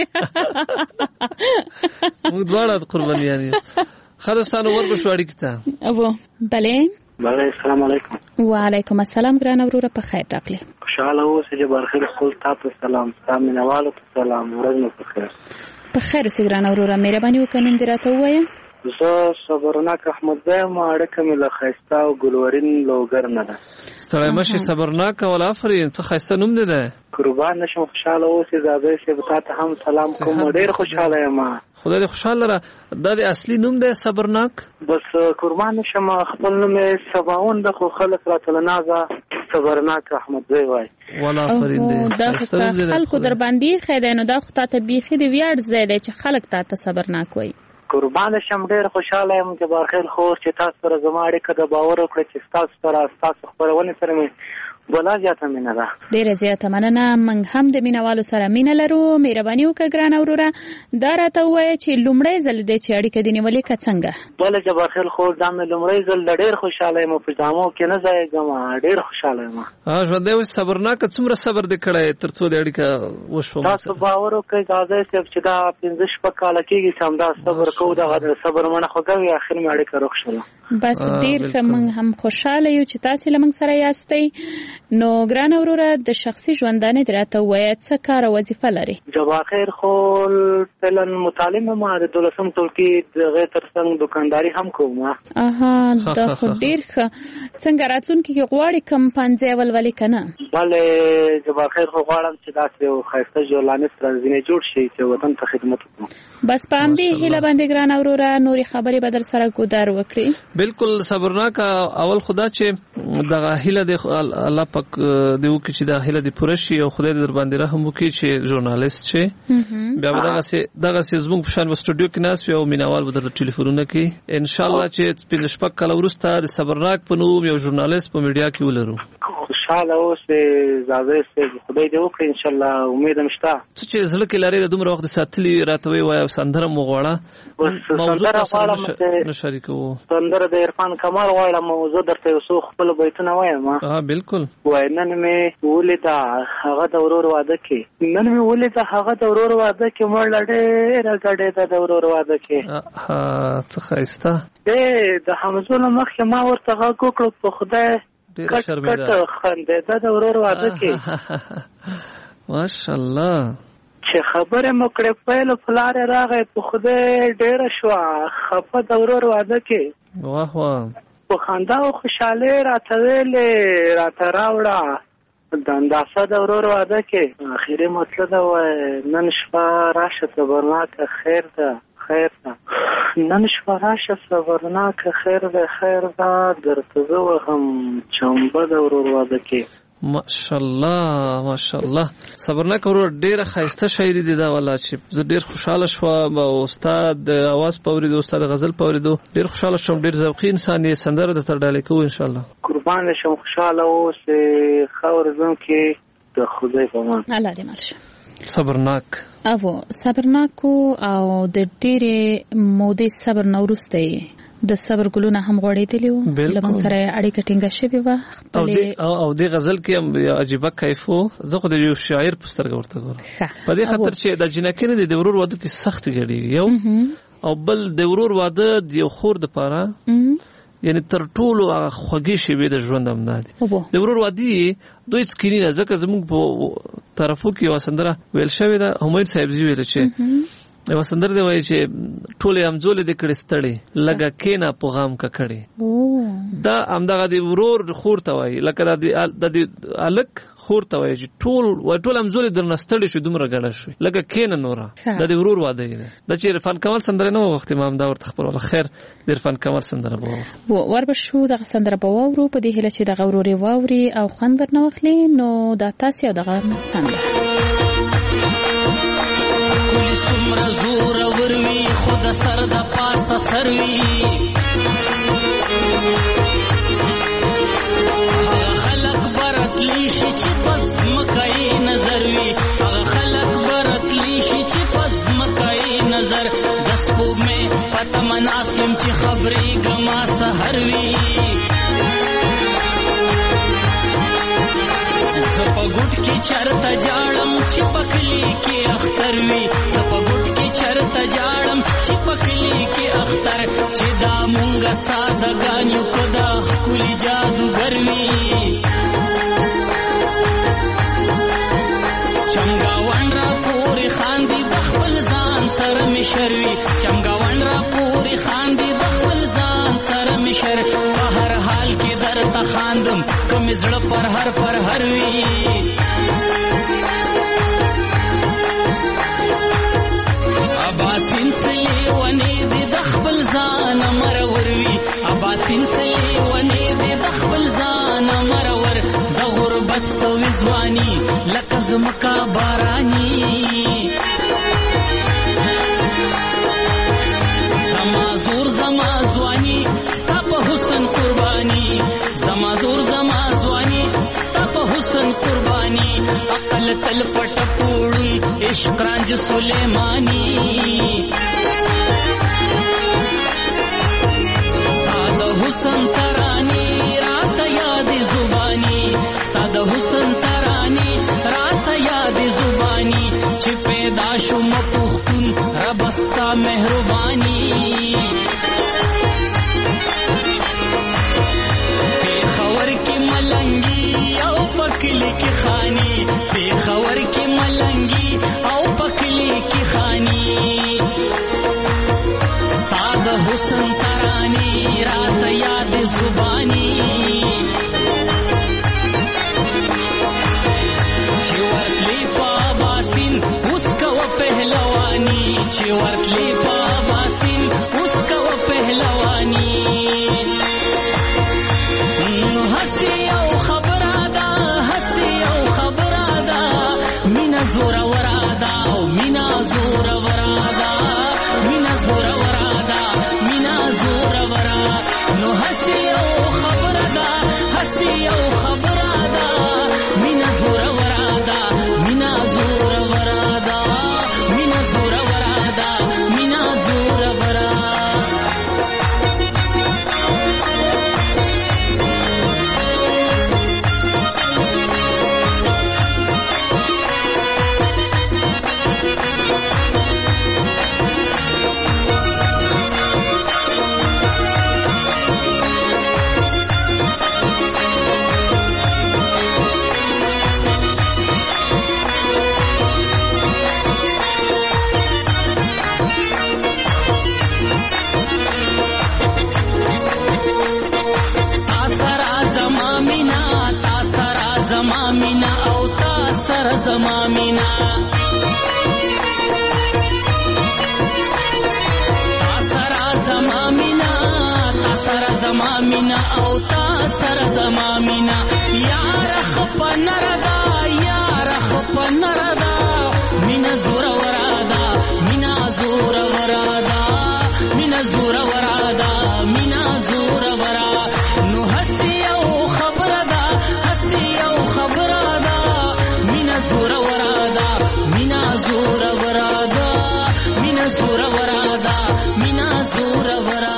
موږ دواړه قربانيان یو خداستانو ورغشو اړیکې ته او بله بله السلام علیکم وعلیکم السلام ګران وروره په خیر راغلی خوشاله اوسئ جبار خیر خپل تاسو سلام تاسو مینوالو ته سلام ورځ مو په خیر په خیر اوسئ ګران وروره مهرباني وکړئ نوم دې راته ووایه زه صبرناک احمد زیم اړیکه مې له ښایسته او ګلورین لوګر نه ده ستړی مشې صبرناک او آفرین څه ښایسته نوم دی دی قربان نشم خوشاله اوسئ زابې صاحب تا ته هم سلام کوم ډېر خوشحاله یم خدای دې خوشحاله لره دا د اصلي نوم دی صبرناک بس قربان نشم خپل نوم یې سباون ده خو خلک راته له نازه صبرناک احمد زی وایي والا آفرین دی دا خلکو در باندې ښه دی نو دا خو تا ته بیخي د ویاړ ځای دی چې خلک تا ته صبرناک وایي قربان شم ډېر خوشحاله یم جبار خیر خور چې تاسو سره زما اړیکه د باور وکړئ چې ستاسو سره ستاسو خپرونې سره مې بولا زیاته مینه ده ډېره زیاته مننه موږ هم د مینوالو سره مینه لرو مهرباني وکړه ګرانه وروره دا راته ووایه چې لومړی ځل دی چې اړیکه دې نیولې که څنګه بله جبار خیر خور دا مې لومړی ځل د ډېر خوشحاله یم په جامو کې نه ځایږم ډېر خوشحاله یم ژوندی اوس صبرناکه څومره صبر دې کړی تر څو د اړیکه وشوه تاسو باور وکړئ غازی صاحب چې دا پنځه شپږ کاله کېږي چې همدا صبر کوو دغه صبر منه خوږه وي اخر مې اړیکه روغ شوله بس ډېر ښه موږ هم خوشحاله یو چې تاسې له موږ سره یاستئ نو ګرانه وروره د شخصي ژوندانه دې راته ووایه څه کار او وظیفه لري جبار خیر خو فعلا متعلم یم د دولسم ټولګي د هغې تر څنګ دوکانداري هم کوم اها دا خو ډېر ښه څنګه راتلونکي کې غواړې کم پانځی ولولې که نه بلې جبار خیر خو غواړم چې داسې یو ښایسته ژورنالست راځینې جوړ شي چې وطن ته خدمت وکړو بس په همدې هیله باندې ګرانه وروره نورې خبرې به در سره ګودر وکړي بالکل صبرناک اول خدا چې دغه هیله د الله پاک دی وکړي چې دا هیله دې پوره شي او خدای دې در باندې رحم وکړي چې ژورنالست شي بیا به دغسې دغسې زموږ په شان په سټوډیو کې ناست وي او مینوال به درته ټلیفونونه کوي انشاءالله چې پنځه شپږ کاله وروسته د صبرناک په نوم یو ژورنالست په میډیا کې ولرو خوشحاله اوسې زاوی صاحب خدای دې وکړي انشاءالله امید هم شته څه چې زړه کې لرې د دومره وخت ساتلي راته ووایه سندره مو غواړه سندره غواړم نه شریکوو سندره د عرفان کمال غواړم او زه درته یو څو خپل بیتونه وایم بالکل وای نن مې ولیده هغه د ورور واده کې نن مې ولیده هغه د ورور واده کې مړه ډېره ګډېده د ورور واده کې څه ښایسته دی د حمزو نه مخکې ما ورته غږ وکړو په خدای کټ کټ خندېده د ورور واده کې ماشاءالله چې خبرې مو کړې پیل پلار راغی په خدای ډېره شوه خفه د ورور واده کې واه واه په خندا او خوشحالۍ راته ویلې راته راوړه د انداسه د ورور واده کې اخري مطلب ده وای نن شپه راشه صبرناکه خیر ده خیر ده نن شپه راشه صبرناکه خیر ده خیر ده درته زه وهم چمبه د ورور واده کې ماشاءالله ماشاءالله صبرناک ورور ډیره ښایسته شاعري دی دا والا چې زه ډیر خوشاله شوم او استاد د اواز په اورېدو استاد غزل په اورېدو ډیر خوشاله شوم ډیر ذوقي انسان یې سندره د تر ډالۍ کوو انشاءالله قربان شم خوشاله اوسې ښه ورځونکې د خدای په امان الله دې مل شه صبرناک او صبرناکو او د ډېرې مودې صبر نه وروسته د صبر ګلونه هم غوړېدلي وو له موږ سره اړیکه ټینګه شوې وه او د غزل کې هم عجیبه کیف و زه خو د یو شاعر په سترګه ورته ګورم په دې خاطر چې د جنکې نه د ورور واده کې سخت ګډېږي یو او بل د ورور واده د یو خور دپاره یعنی تر ټولو خوږې شېبې د ژوند همدا دي د ورور واده دوی سکینی نه ځکه زموږ په طرفو کې یوه سندره ویل شوې ده همایون صاحبزي ویله چې یو سندر دی وایي چې ټولې همزولې دې کړې ستړې لږه کېنه په غم ککړې دا همدغه د ورور خور ته وایي لکه د الک خور ته وایي چې ټول و ټول همزولې درنه ستړي شو دومره ګډه شوې لکه کینه نوره د دې ورور واده دی د چې عرفان کمال سندره نه وغوښتې ما همدا ورته خپلوله خیر د عرفان کمال سندره به واورو وربشو دغه سندره به واورو په دې هیله چې دغه ورورې واوري او خوند ورنه واخلي نو دا تاسې او دغه سندره څومره زورور وي خو د سر د پاسه سر وي لیشی چې پس مکای نظر وی هغه خلق برت لیشی چې پس مکای نظر دس پوب میں پتا مناسم چې خبرې گما سحر وی زپګټ کی چرته جاړم چې پخلی کې اختر وی زپګټ کی چرته جاړم چې پخلی کې اختر چې دا مونږه ساده غانیو کدا خولي جادوګر وی چمګاون را پوری خاندي د خپل ځان سر مشروي چمګاون را پوری خاندي د خپل ځان سر مشر په هر حال کې درته خاندم کوم زړه پر هر پر هر وی اباسین سلی ونی د خپل ځان مرور وی اباسین سلی ونی د خپل ځان مرور د غربت سوي ځواني لکه زمکا بارانی زما زور زما ځواني ستا په حسن قرباني زما زور زما ځواني ستا په حسن قرباني عقل تل پټ پوړ عشق رانج سليماني ستا د حسن تراني رات یاد زباني ستا د حسن تراني رات یاد زبانی چې پیدا شوم پختون ربستا مهرباني پیښور کې ملنګي او پکلی کې خاني پیښور کې ملنګي او پکلی کې خاني ستا د حسن تراني رات یاد زبانی چې ورتلی په باسین اوس کو پهلوانی نو هسي او خبره ده هسي او خبره ده مینا زور ورادا او مینا زور ورادا مینا زور ورادا مینا زور ورا نو هسي او خبره ده هسي او خبره ده مینا زور ورادا مینا زور ورادا مینا زور زمامینا تاسرا زمامینا تاسرا زمامینا او تاسرا زمامینا یار خپ نردا یار خپ نردا مینا زور ورادا مینا زور ورادا مینا زور ورادا مینا زور ورا نو هسي او خبردا هسي او خبردا زور ورادا مینا زور ورادا مینا زور ورادا مینا زور ورا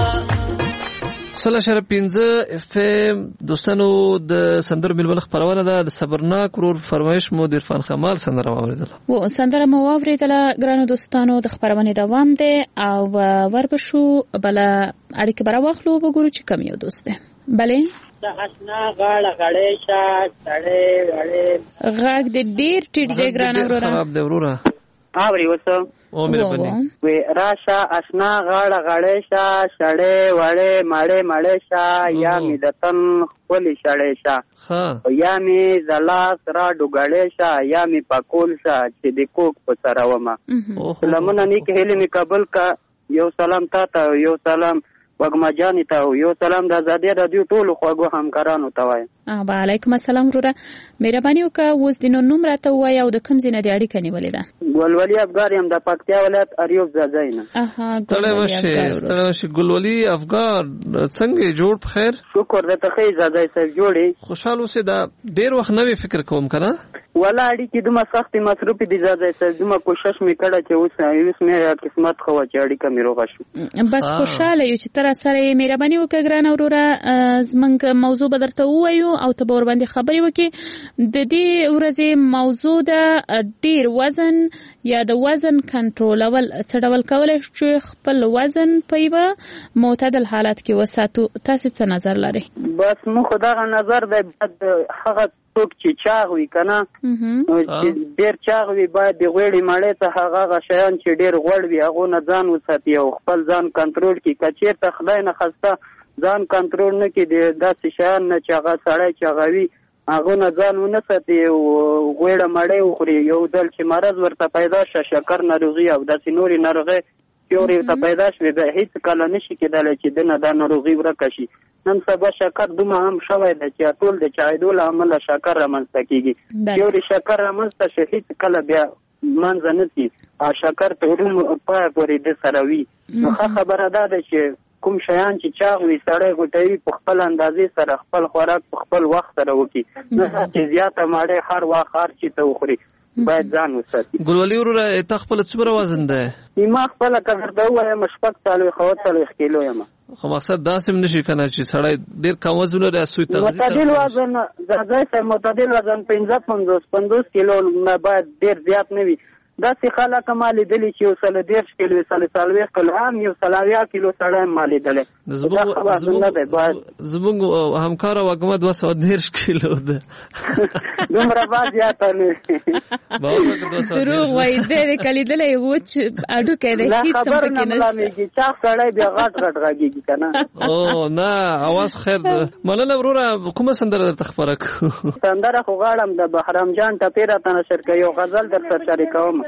سلا شر پنځه اف ام دوستانو د سندر ململ خبرونه ده د صبرناک ورور فرمایش مو د عرفان کمال سندره واوریدله و سندره مو واوریدله ګرانو دوستانو د خبرونه دوام ده او وربشو بل اړیکه برا واخلو وګورو چې کم یو دوست ده بله حسنا غاړه غړې شا تړې وړې غاګ د ډیر ټیټ دی ګرانو وروره خراب دی وروره اوري وسه او مهرباني وی راشه آشنا غاړه غړې شه شړې وړې مړې مړې شه یا می دتن خپل شړې شه یا می زلاس را ډوګړې شه یا می پکول شه چې د کوک په سره ومه لمنه نیک هلي می قبول کا یو سلام تا ته یو سلام وګما جان ته یو سلام د آزادۍ رادیو ټول خوږو همکارانو ته وایم. وعلیکم السلام وروره مهرباني وکړه اوس د نو نوم راته وای او د کوم ځای نه د اړیکه نیولې ده؟ ګلولي افغان یم د پکتیا ولایت اریوب ځاځینه. اها ستړی مشه ستړی مشه ګلولي افغان څنګه جوړ په خیر؟ شکر دې ته خیر ځای صاحب جوړي. خوشاله اوسې دا ډیر وخت نوې فکر کوم کنه؟ ولا اړیکې دومره سختې مصروفې دي ځای صاحب دومره کوشش مې کړه چې اوس اوس مې قسمت خو چې اړیکه مې روغه شو. بس خوشاله یو چې تر سره مهرباني وکړه ګران وروره زمونږ موضوع به درته ووایو او ته به ورباندې خبرې وکړې. د دې ورځې موضوع ده ډیر وزن یا د وزن کنټرولول څه ډول کولی شو خپل وزن په یوه معتدل حالت کې وساتو. تاسې څه نظر لرئ؟ بس مو خو دغه نظر دی هغه څوک چې چاغ وي که نه چې ډېر چاغ وي باید د غوړې مړۍ څخه هغه شیان چې ډېر غوړ وي هغو نه ځان وساتي او خپل ځان کنټرول کړي. که چېرته خدای نخواسته ځان کنټرول نه کړي د داسې شیان نه چې هغه سړی چاغوي هغو نه ځان ونه ساتي او غوړه مړۍ وخوري یو ځل چې مرض ورته پیدا شه شکر ناروغي او داسې نورې ناروغۍ پیورې ورته پیدا شوې بیا هېڅ کله نه شي کېدلی چې دنه دا ناروغي ورکه شي. نن سبا شکر دومره هم شوی دی چې ټول د چاهدو له امله شکر رامنځته کېږي. پیورې شکر رامنځته شي هېڅ کله بیا منځه نه ځي او شکر تر عمر پایه پورې د سره وي. نو ښه خبره دا ده چې کوم شیان چې چاغ وي سړی غوټوي په خپل اندازې سره خپل خوراک په خپل وخت سره وکړي نه چې زیاته مړۍ هر وخت هر چي ته وخوري باید ځان وساتي. ګلولي وروره ته خپله څومره وزن دی؟ ما خپله که درته ووایم شپږ څلوېښت اوه څلوېښت کیلو یم. خو مقصد داسې هم نشي که نه چې سړی ډېر کم وزن لري سوی تغذیې معتدل وزن ځای صاحب معتدل وزن پنځه پنځوس پنځوس کیلو نه باید ډېر زیات نه وي. داسې خلک ما لیدلي چې یو سل دېرش کیلو یو سل څلوېښت کیلو هم یو سل اویا کیلو سړی هم ما لیدلی. زموږ همکار وږمه دوه سوه دېرش کیلو ده دومره به زیاته نه دروغ وایي دی دی که لیدلی وچ هډوکی دی هېڅ هم پکې نشته. چاغ سړی بیا غټ غټ غږېږي که نه. او نه اواز خیر ده. مننه وروره کومه سندره درته خپره کړو؟ سندره خو غواړم د بهرام جان ټپې راته نشر کوي یو غزل درته شریکوم.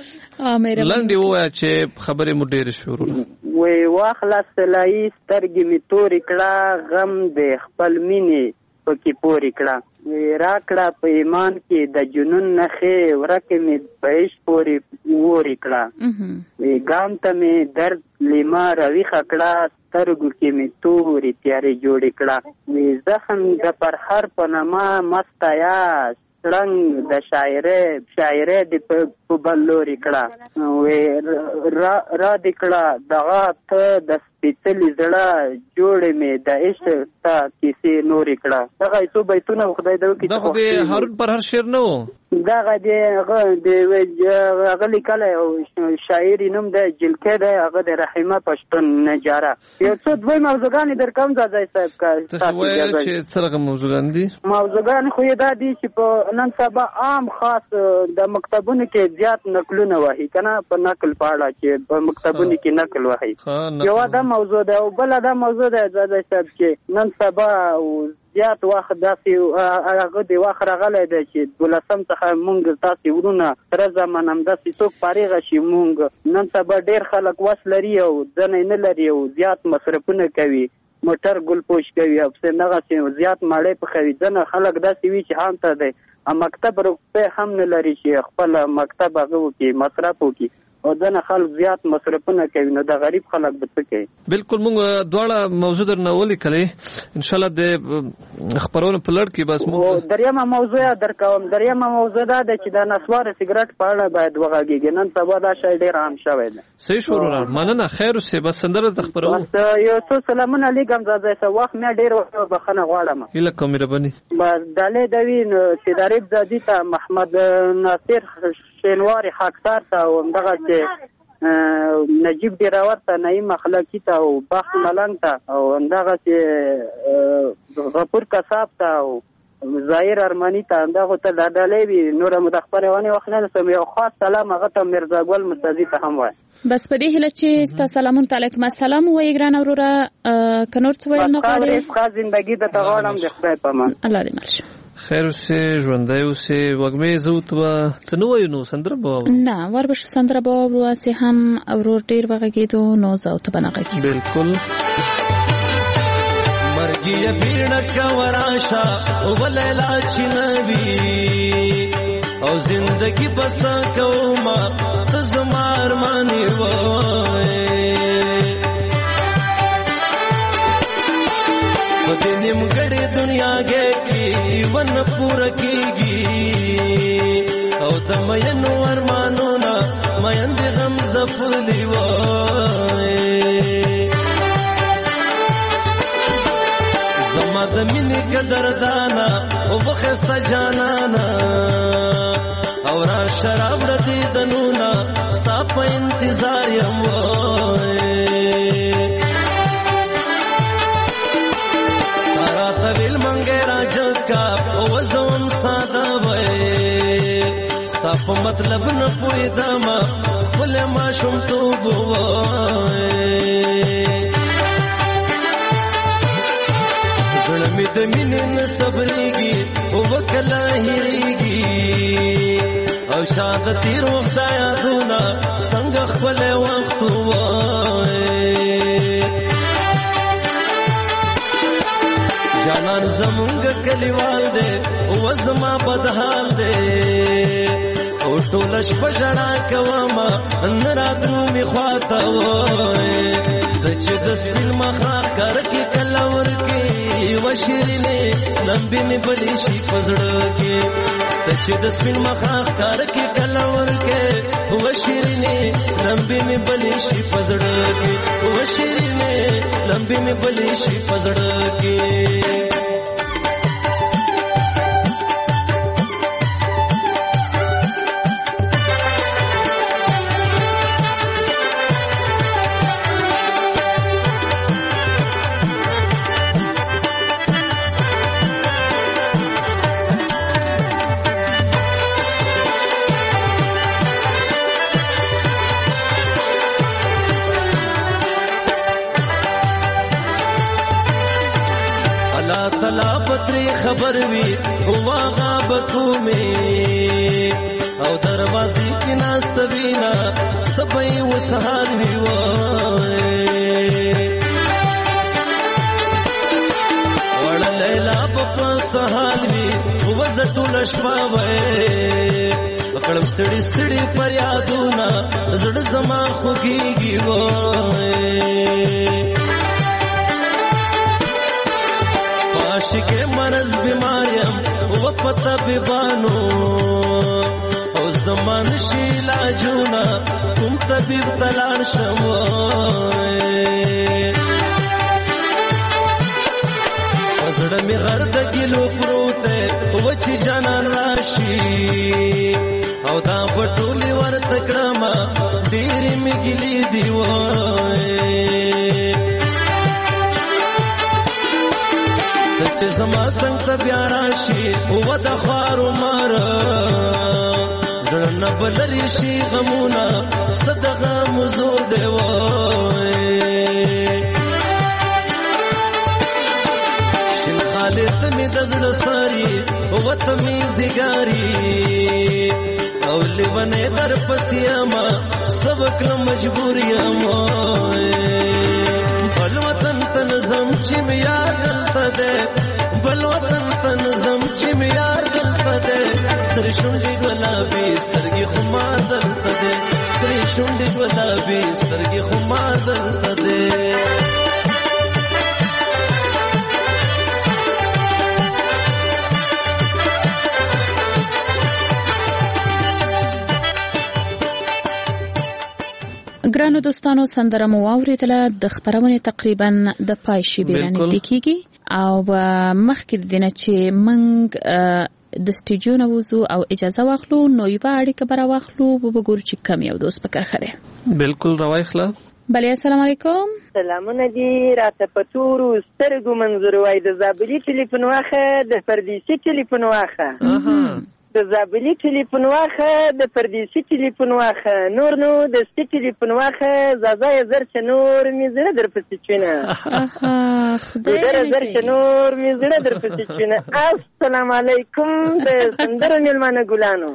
لنډې ووایه چې خبرې مو ډېرې شوې وروره. وی واخله سلایي سترګې مې تورې کړه غم دې خپل مینې پکې پورې کړه وی راکړه په ایمان کې د جنون نښې ورکې مې په عشق پورې وورې کړه وی ګام ته مې درد لیما راویښه کړه سترګو کې مې تورې تیارې جوړې کړه وی زخم د پرهر په نامه مسته یاست رنګ د شاعرې شاعرې د په بل لوري کړه وی را را د کړه دغه ته د سپېڅلي زړه جوړې مې د عشق ته کیسې نورې کړه. دغه څو بیتونه خدای دې وکړي. دا خو د هارون پرهر شعر نه و؟ دغه د هغه د هغه لیکلی او شاعري نوم دی جلکې دی هغه د رحیمه پښتون نجاره. یو څو دوی موضوعګانې در کوم ځای صاحب که ته وایې چې څه رقم موضوعګان دي؟ موضوعګان خو یې دا دي چې په نن سبا عام خاص د مکتبونو کې زیات نقلونه وهي که نه په نقل په اړه چې په مکتبونو کې نقل وهي یوه دا موضوع ده او بله دا موضوع ده ځای صاحب چې نن سبا زیات وخت داسې هغه د وخت راغلی دی چې دولسم څخه مونږ تاسې ورونه سره زمان همداسې څوک فارغه شي مونږ نن سبا ډېر خلک وس لري او ځنې نه لري او زیات مصرفونه کوي موټر ګل پوش کوي او پسې دغسې زیات مړۍ پخوي ځنه خلک داسې وي چې هلته دی مکتب روپۍ هم نه لري چې خپل مکتب هغه وکړي مصرف وکړي او ځنه خلک زیات مصرفونه کوي نو د غریب خلک به څه کوي. بالکل موږ دواړه موضوع درنه ولیکلې انشاءالله د خپرونې په لړ کې بس موږ دریمه موضوع در کوم. دریمه موضوع دا ده چې د نسوارو سګرټ په اړه باید وغږېږي. نن سبا دا شی ډېر عام شوی دی. صحیح شو وروره مننه خیر اوسې بس سندره ته خپروو. بس یو څو سلامونه لیکم ځای څه وخت مې ډېر بخښنه غواړم. هیله کوم مهرباني. بس ډالۍ دوي نو چې د ریب زادي ته محمد ناصر شینواری خاکسار ته او همدغه چې نجیب ډیراور ته نعیم اخلاقي ته او بخت ملنګ ته او همدغه چې غفور کساب ته او ظاهر ارمانی ته دغه ته د ډلې وی نور متخبرونه وخنه سم یو خاص سلام هغه ته مرزا ګل مستدی ته هم وای بس په دې هله چې ستا سلامون علیکم السلام وای ګران اوروره کنور څه ویل نه غواړي ښه ژوندۍ د تغوړم د خدای په امان الله دې مل خیر اوسه ژوندۍ اوسه وګمې زوتوا څه نو وای نو سندره بو نه ور بش سندره بو واسه هم اورور ډیر وغږیدو نو زوت بنغږی بالکل مرګي بیرنک وراشا وللا چنوي او زندگی بس کوما زمار مانی وای په دې نیمګړې دنیا کې ون پوره کیږي او د مین ورمانو نا مین د غم زفلی وای زما د مینې قدردانا او وخسته جانانا اور شراب ردی دنونا ستا په انتظار یم تارا طویل منگے راجو کا وزون ساده وای ستا په مطلب نه پوی دما خپل ما شوم تو وای زړه مې د مینې نه صبرېږي او وکلا هېرېږي او شاد تیر وخت یادونه څنګه خپل وخت وای جانان زمونږ کلیوال دی او زما بدحال دی او ټول شپه ژړا کومه نه راتلو مې خواته وای ته چې د سپین مخاخ کار کې کله ورکې وشیرینې لمبې مې بلې شي په زړه کې ته چې د سپین مخاخ کار کې کله ورکې وشیرینې لمبې مې بلې شي په زړه کې وشیرینې لمبې مې بلې شي په زړه کې خبر وی هوا غاب کومه او دروازې کې ناست وینا سبې وسحال وی وای وړ لیلا په سحال وی وزټول شپه وای پکړم ستړي ستړي پر یادونه زړه زما خوږيږي وای عاشق مرض بیماریم و پتا بیبانو او زمان شی علاجونا کوم طبیب تلان شموئے زړه می غرد ګلو پروته و چې جانان راشي او دا پټولي ورته کړما ډېر می ګلی دی وای چې زما څنګه بیا راشي او د خوارو مار زړه نه بللی شي غمونه صدقه مزور دی وای شل خالص می د زړه ساري او ته می زیګاری او لیونه در پسیاما سبق مجبوریم بل وطن تنظم چې بیا دلته ده بل وطن تنظم چې بیا دلته ده سر شونډې ګلابي سترګې خو ما دلته ده سر شونډې ګلابي سترګې خو ما دلته ده ګرانو دوستانو سندره مو واوریدله د خبرونه تقریبا د پای شی بیرانه لیکيږي او مخکې د دینه چې منګ د سټوډیو نه وځو او اجازه واخلو نو یو اړیکه برا واخلو به وګورو چې کم یو دوست پکړ خره بالکل راوایخله بله السلام علیکم. سلامونه دي راته په تورو سترګو منظور وای د زابلی ټلیفون واخه د پردیسي ټلیفون واخه د زابلی ټلیفون واخه د پردیسي ټلیفون واخه نور نو د سټی ټلیفون واخه زازای زر چې نور می زړه در پسې چینه خدای زر چې نور می زړه در پسې چینه. السلام علیکم د سندره میلمانه ګلانو.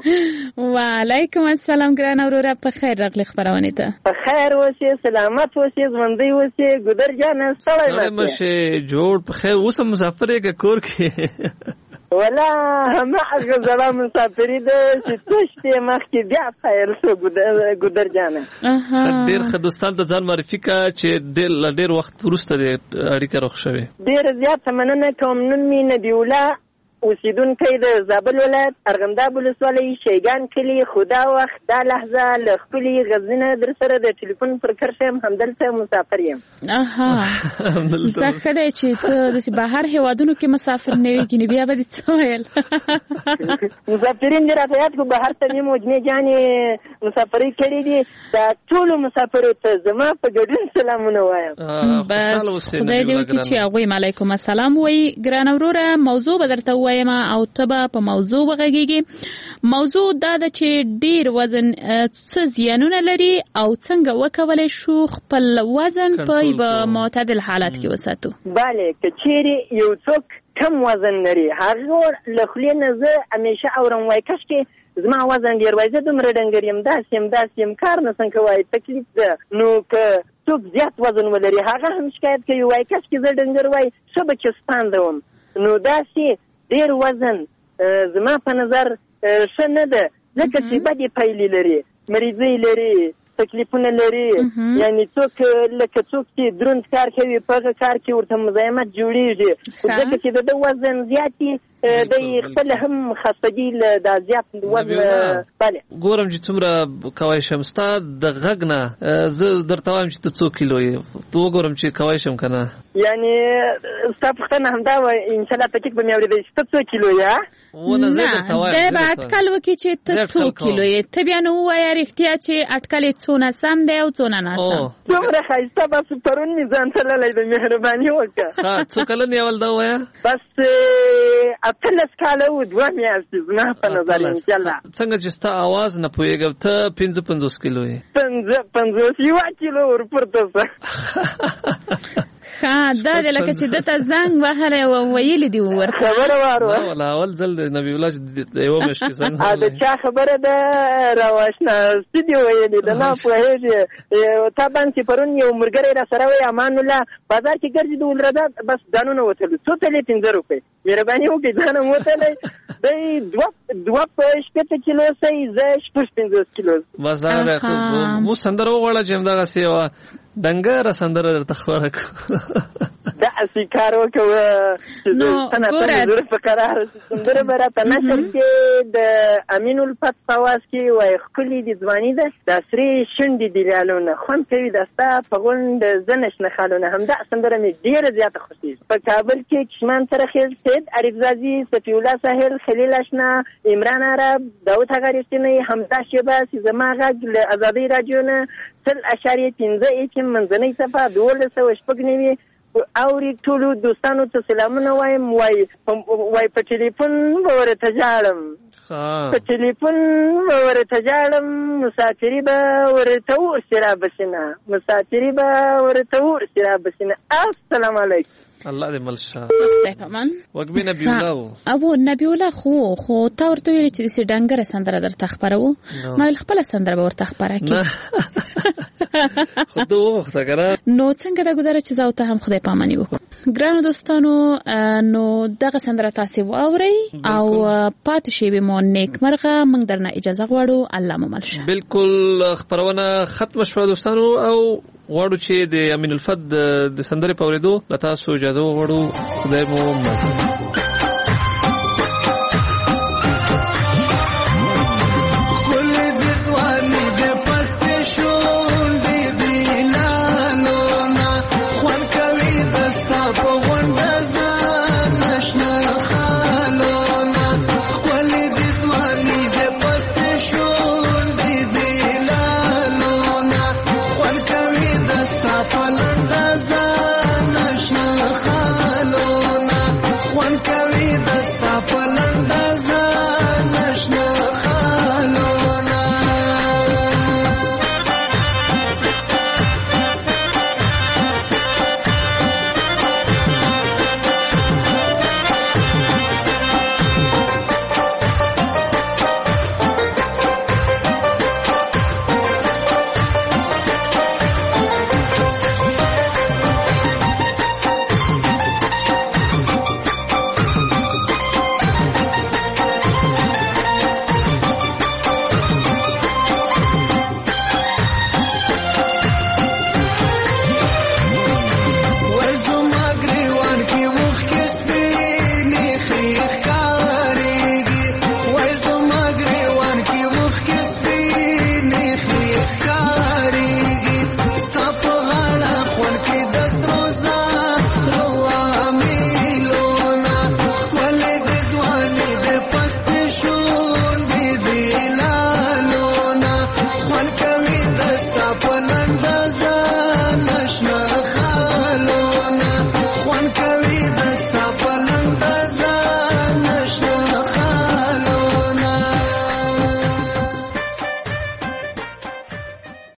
وعلیکم السلام ګران اوروره په خیر راغلی خبرونه ته. په خیر اوسې سلامت اوسې ژوندۍ اوسې ګودر جان ستړی مشه جوړ په خیر اوس مسافر یې کور کې ولا ما غزلا مسافری ده چې تشته مخکې بیا فایل سو ګودر جانه. ډیر خدستان ته ځان معرفي کا چې ډیر ډیر وخت وروسته د اړیکه روښ شوه. ډیر زیات مننه کوم. نن می نبیولا اوسیدونکی د زابل ولایت ارغنداب ولسوالۍ شیګان کلی خدا وخت دا لحظه له خپلې غزنه در سره د ټلیفون پر کرشم همدلته مسافر یم. اها زه ښه دی چې ته داسې بهر هیوادونو کې مسافر نه وي کني بیا به دې څه ویل. مسافرین دې راته یاد کړو بهر ته مې مجمې جانې مسافرۍ کړې دي. دا ټولو مسافرو ته زما په ګډون سلامونه وایم. بس خدای دې وکړي چې هغوی هم علیکم السلام وایي. ګرانه وروره موضوع به درته ووایم او ته به په موضوع وغږیږي. موضوع دا ده چې ډیر وزن څه زیانونه لري او څنګه وکولای شو خپل وزن په یو معتدل حالت کې وساتو. بله که چیرې یو څوک کم وزن لري هغه له خولې نه زه همیشه اورم وای کاشکې زما وزن ډیر وای زه دومره ډنګر یم داسې یم داسې یم کار نه څنګه وای تکلیف ده. نو که څوک زیات وزن ولري هغه هم شکایت کوي وای کاشکې زه ډنګر وای ښه به چې ستانده وم. نو داسې ډیر وزن زما په نظر ښه نه ده ځکه چې بدې پایلې لري مریضۍ لري تکلیفونه لري. یعنی څوک لکه څوک چې دروند کار کوي په هغه کار کې ورته مزاحمت جوړیږي ځکه چې د ده وزن زیات وي دی خپل هم خستګي له دا زیات وزن. بله ګورم چې څومره کوای شم ستا د غږ نه زه درته وایم چې ته څو کیلو یې ته وګورم چې کوای شم که نه. یعنی ستا پوښتنه همدا وه انشاءالله تکلیف به مې اورېدی چې ته څو کیلو یې نه دی به اټکل وکړي چې ته څو کیلو یې. ته بیا نو ووایه رښتیا چې اټکل یې څونه سم دی او څونه ناسم. دومره ښایسته بس پرون مې ځان تللی دی مهرباني وکړه. څو کلن یې اول دا ووایه. بس اتلس کاله و دوه میاشتې زما په نظر انشاءالله. څنګه چې ستا اواز نه پوهېږم ته پنځه پنځوس کیلو یې. پنځه پنځوس یوه کیلو ورپورته څه. ښه دا دی لکه چې ده ته زنګ وهلی او ویلي دي ورته خبره واره ولا اول ځل د نبي الله چې د یوه میاشت کې زنګ د چا خبره ده راواشناستي دي ویلي ده نه پوهېږي. طبعا چې پرون یو ملګری را سره وی امان الله بازار کې ګرځي د ولرده بس ځانونه وتلو څو تلې پنځه روپۍ مهرباني وکړئ ځان هم وتلی دی دوه په شپېته کیلو سئ زه شپږ پنځوس کیلو. بس هغه مو سندره وغواړه چې همدغسې یوه ډنګره سندره درته خوره کړو. داسې کار وکړه چې د سنتونې زړه په قرار سندره به راته نشر کې د امین الفت په اواز کې وایي ښکلې د ځواني ده دا سرې شونډې دي لالونه خوند کوي دا ستا په غونډ زنه شنه خالونه. همدا سندره مې ډېره زیاته خوښېږي. په کابل کې کشمان سرخیز سید عریف زازي صفي الله ساحل خلیل اشنا عمران عرب داود هغه رښتینی همدا شیبه چې زما غږ له ازادۍ راډیو نه سل اشاریه پنځه ایچ منځنۍ صفحه دولس سوه شپږ نوي اوري ټولو دوستانو ته سلامونه وایم. وای وای په ټلیفون به ورته ژاړم په ټلیفون به ورته ژاړم مسافري به ورته ورسې رابسي نه مسافري به ورته ورسې رابسي نه. السلام علیکم. الله دې مل شه. خدای پامان. وګبي نبی الله وو. ابو نبی الله خو خو تا ورته ویل چې دې ډنګره سندره درته خبرو نو خپل سندره به ورته خبره کړي. خو ته وخته کنه نو څنګه دا ګذاره چې زاوته هم خدای پامانی وکړو. ګرانو دوستانو نو دغه سندره تاسو واوري او پات شي به مو نیک مرغه موږ درنه اجازه غواړو. الله مو مل شه. بالکل خبرونه ختم شوه دوستانو او غواړو چې د امین الفت د سندرې په اورېدو له تاسو اجازه وغواړو. خدای مو مل. ښکاریږي ستا په غاړه خون کې د سرو زرو امیلونه ښکلې د ځواني د پستې شونډې د لالونه خوند کوي د ستا په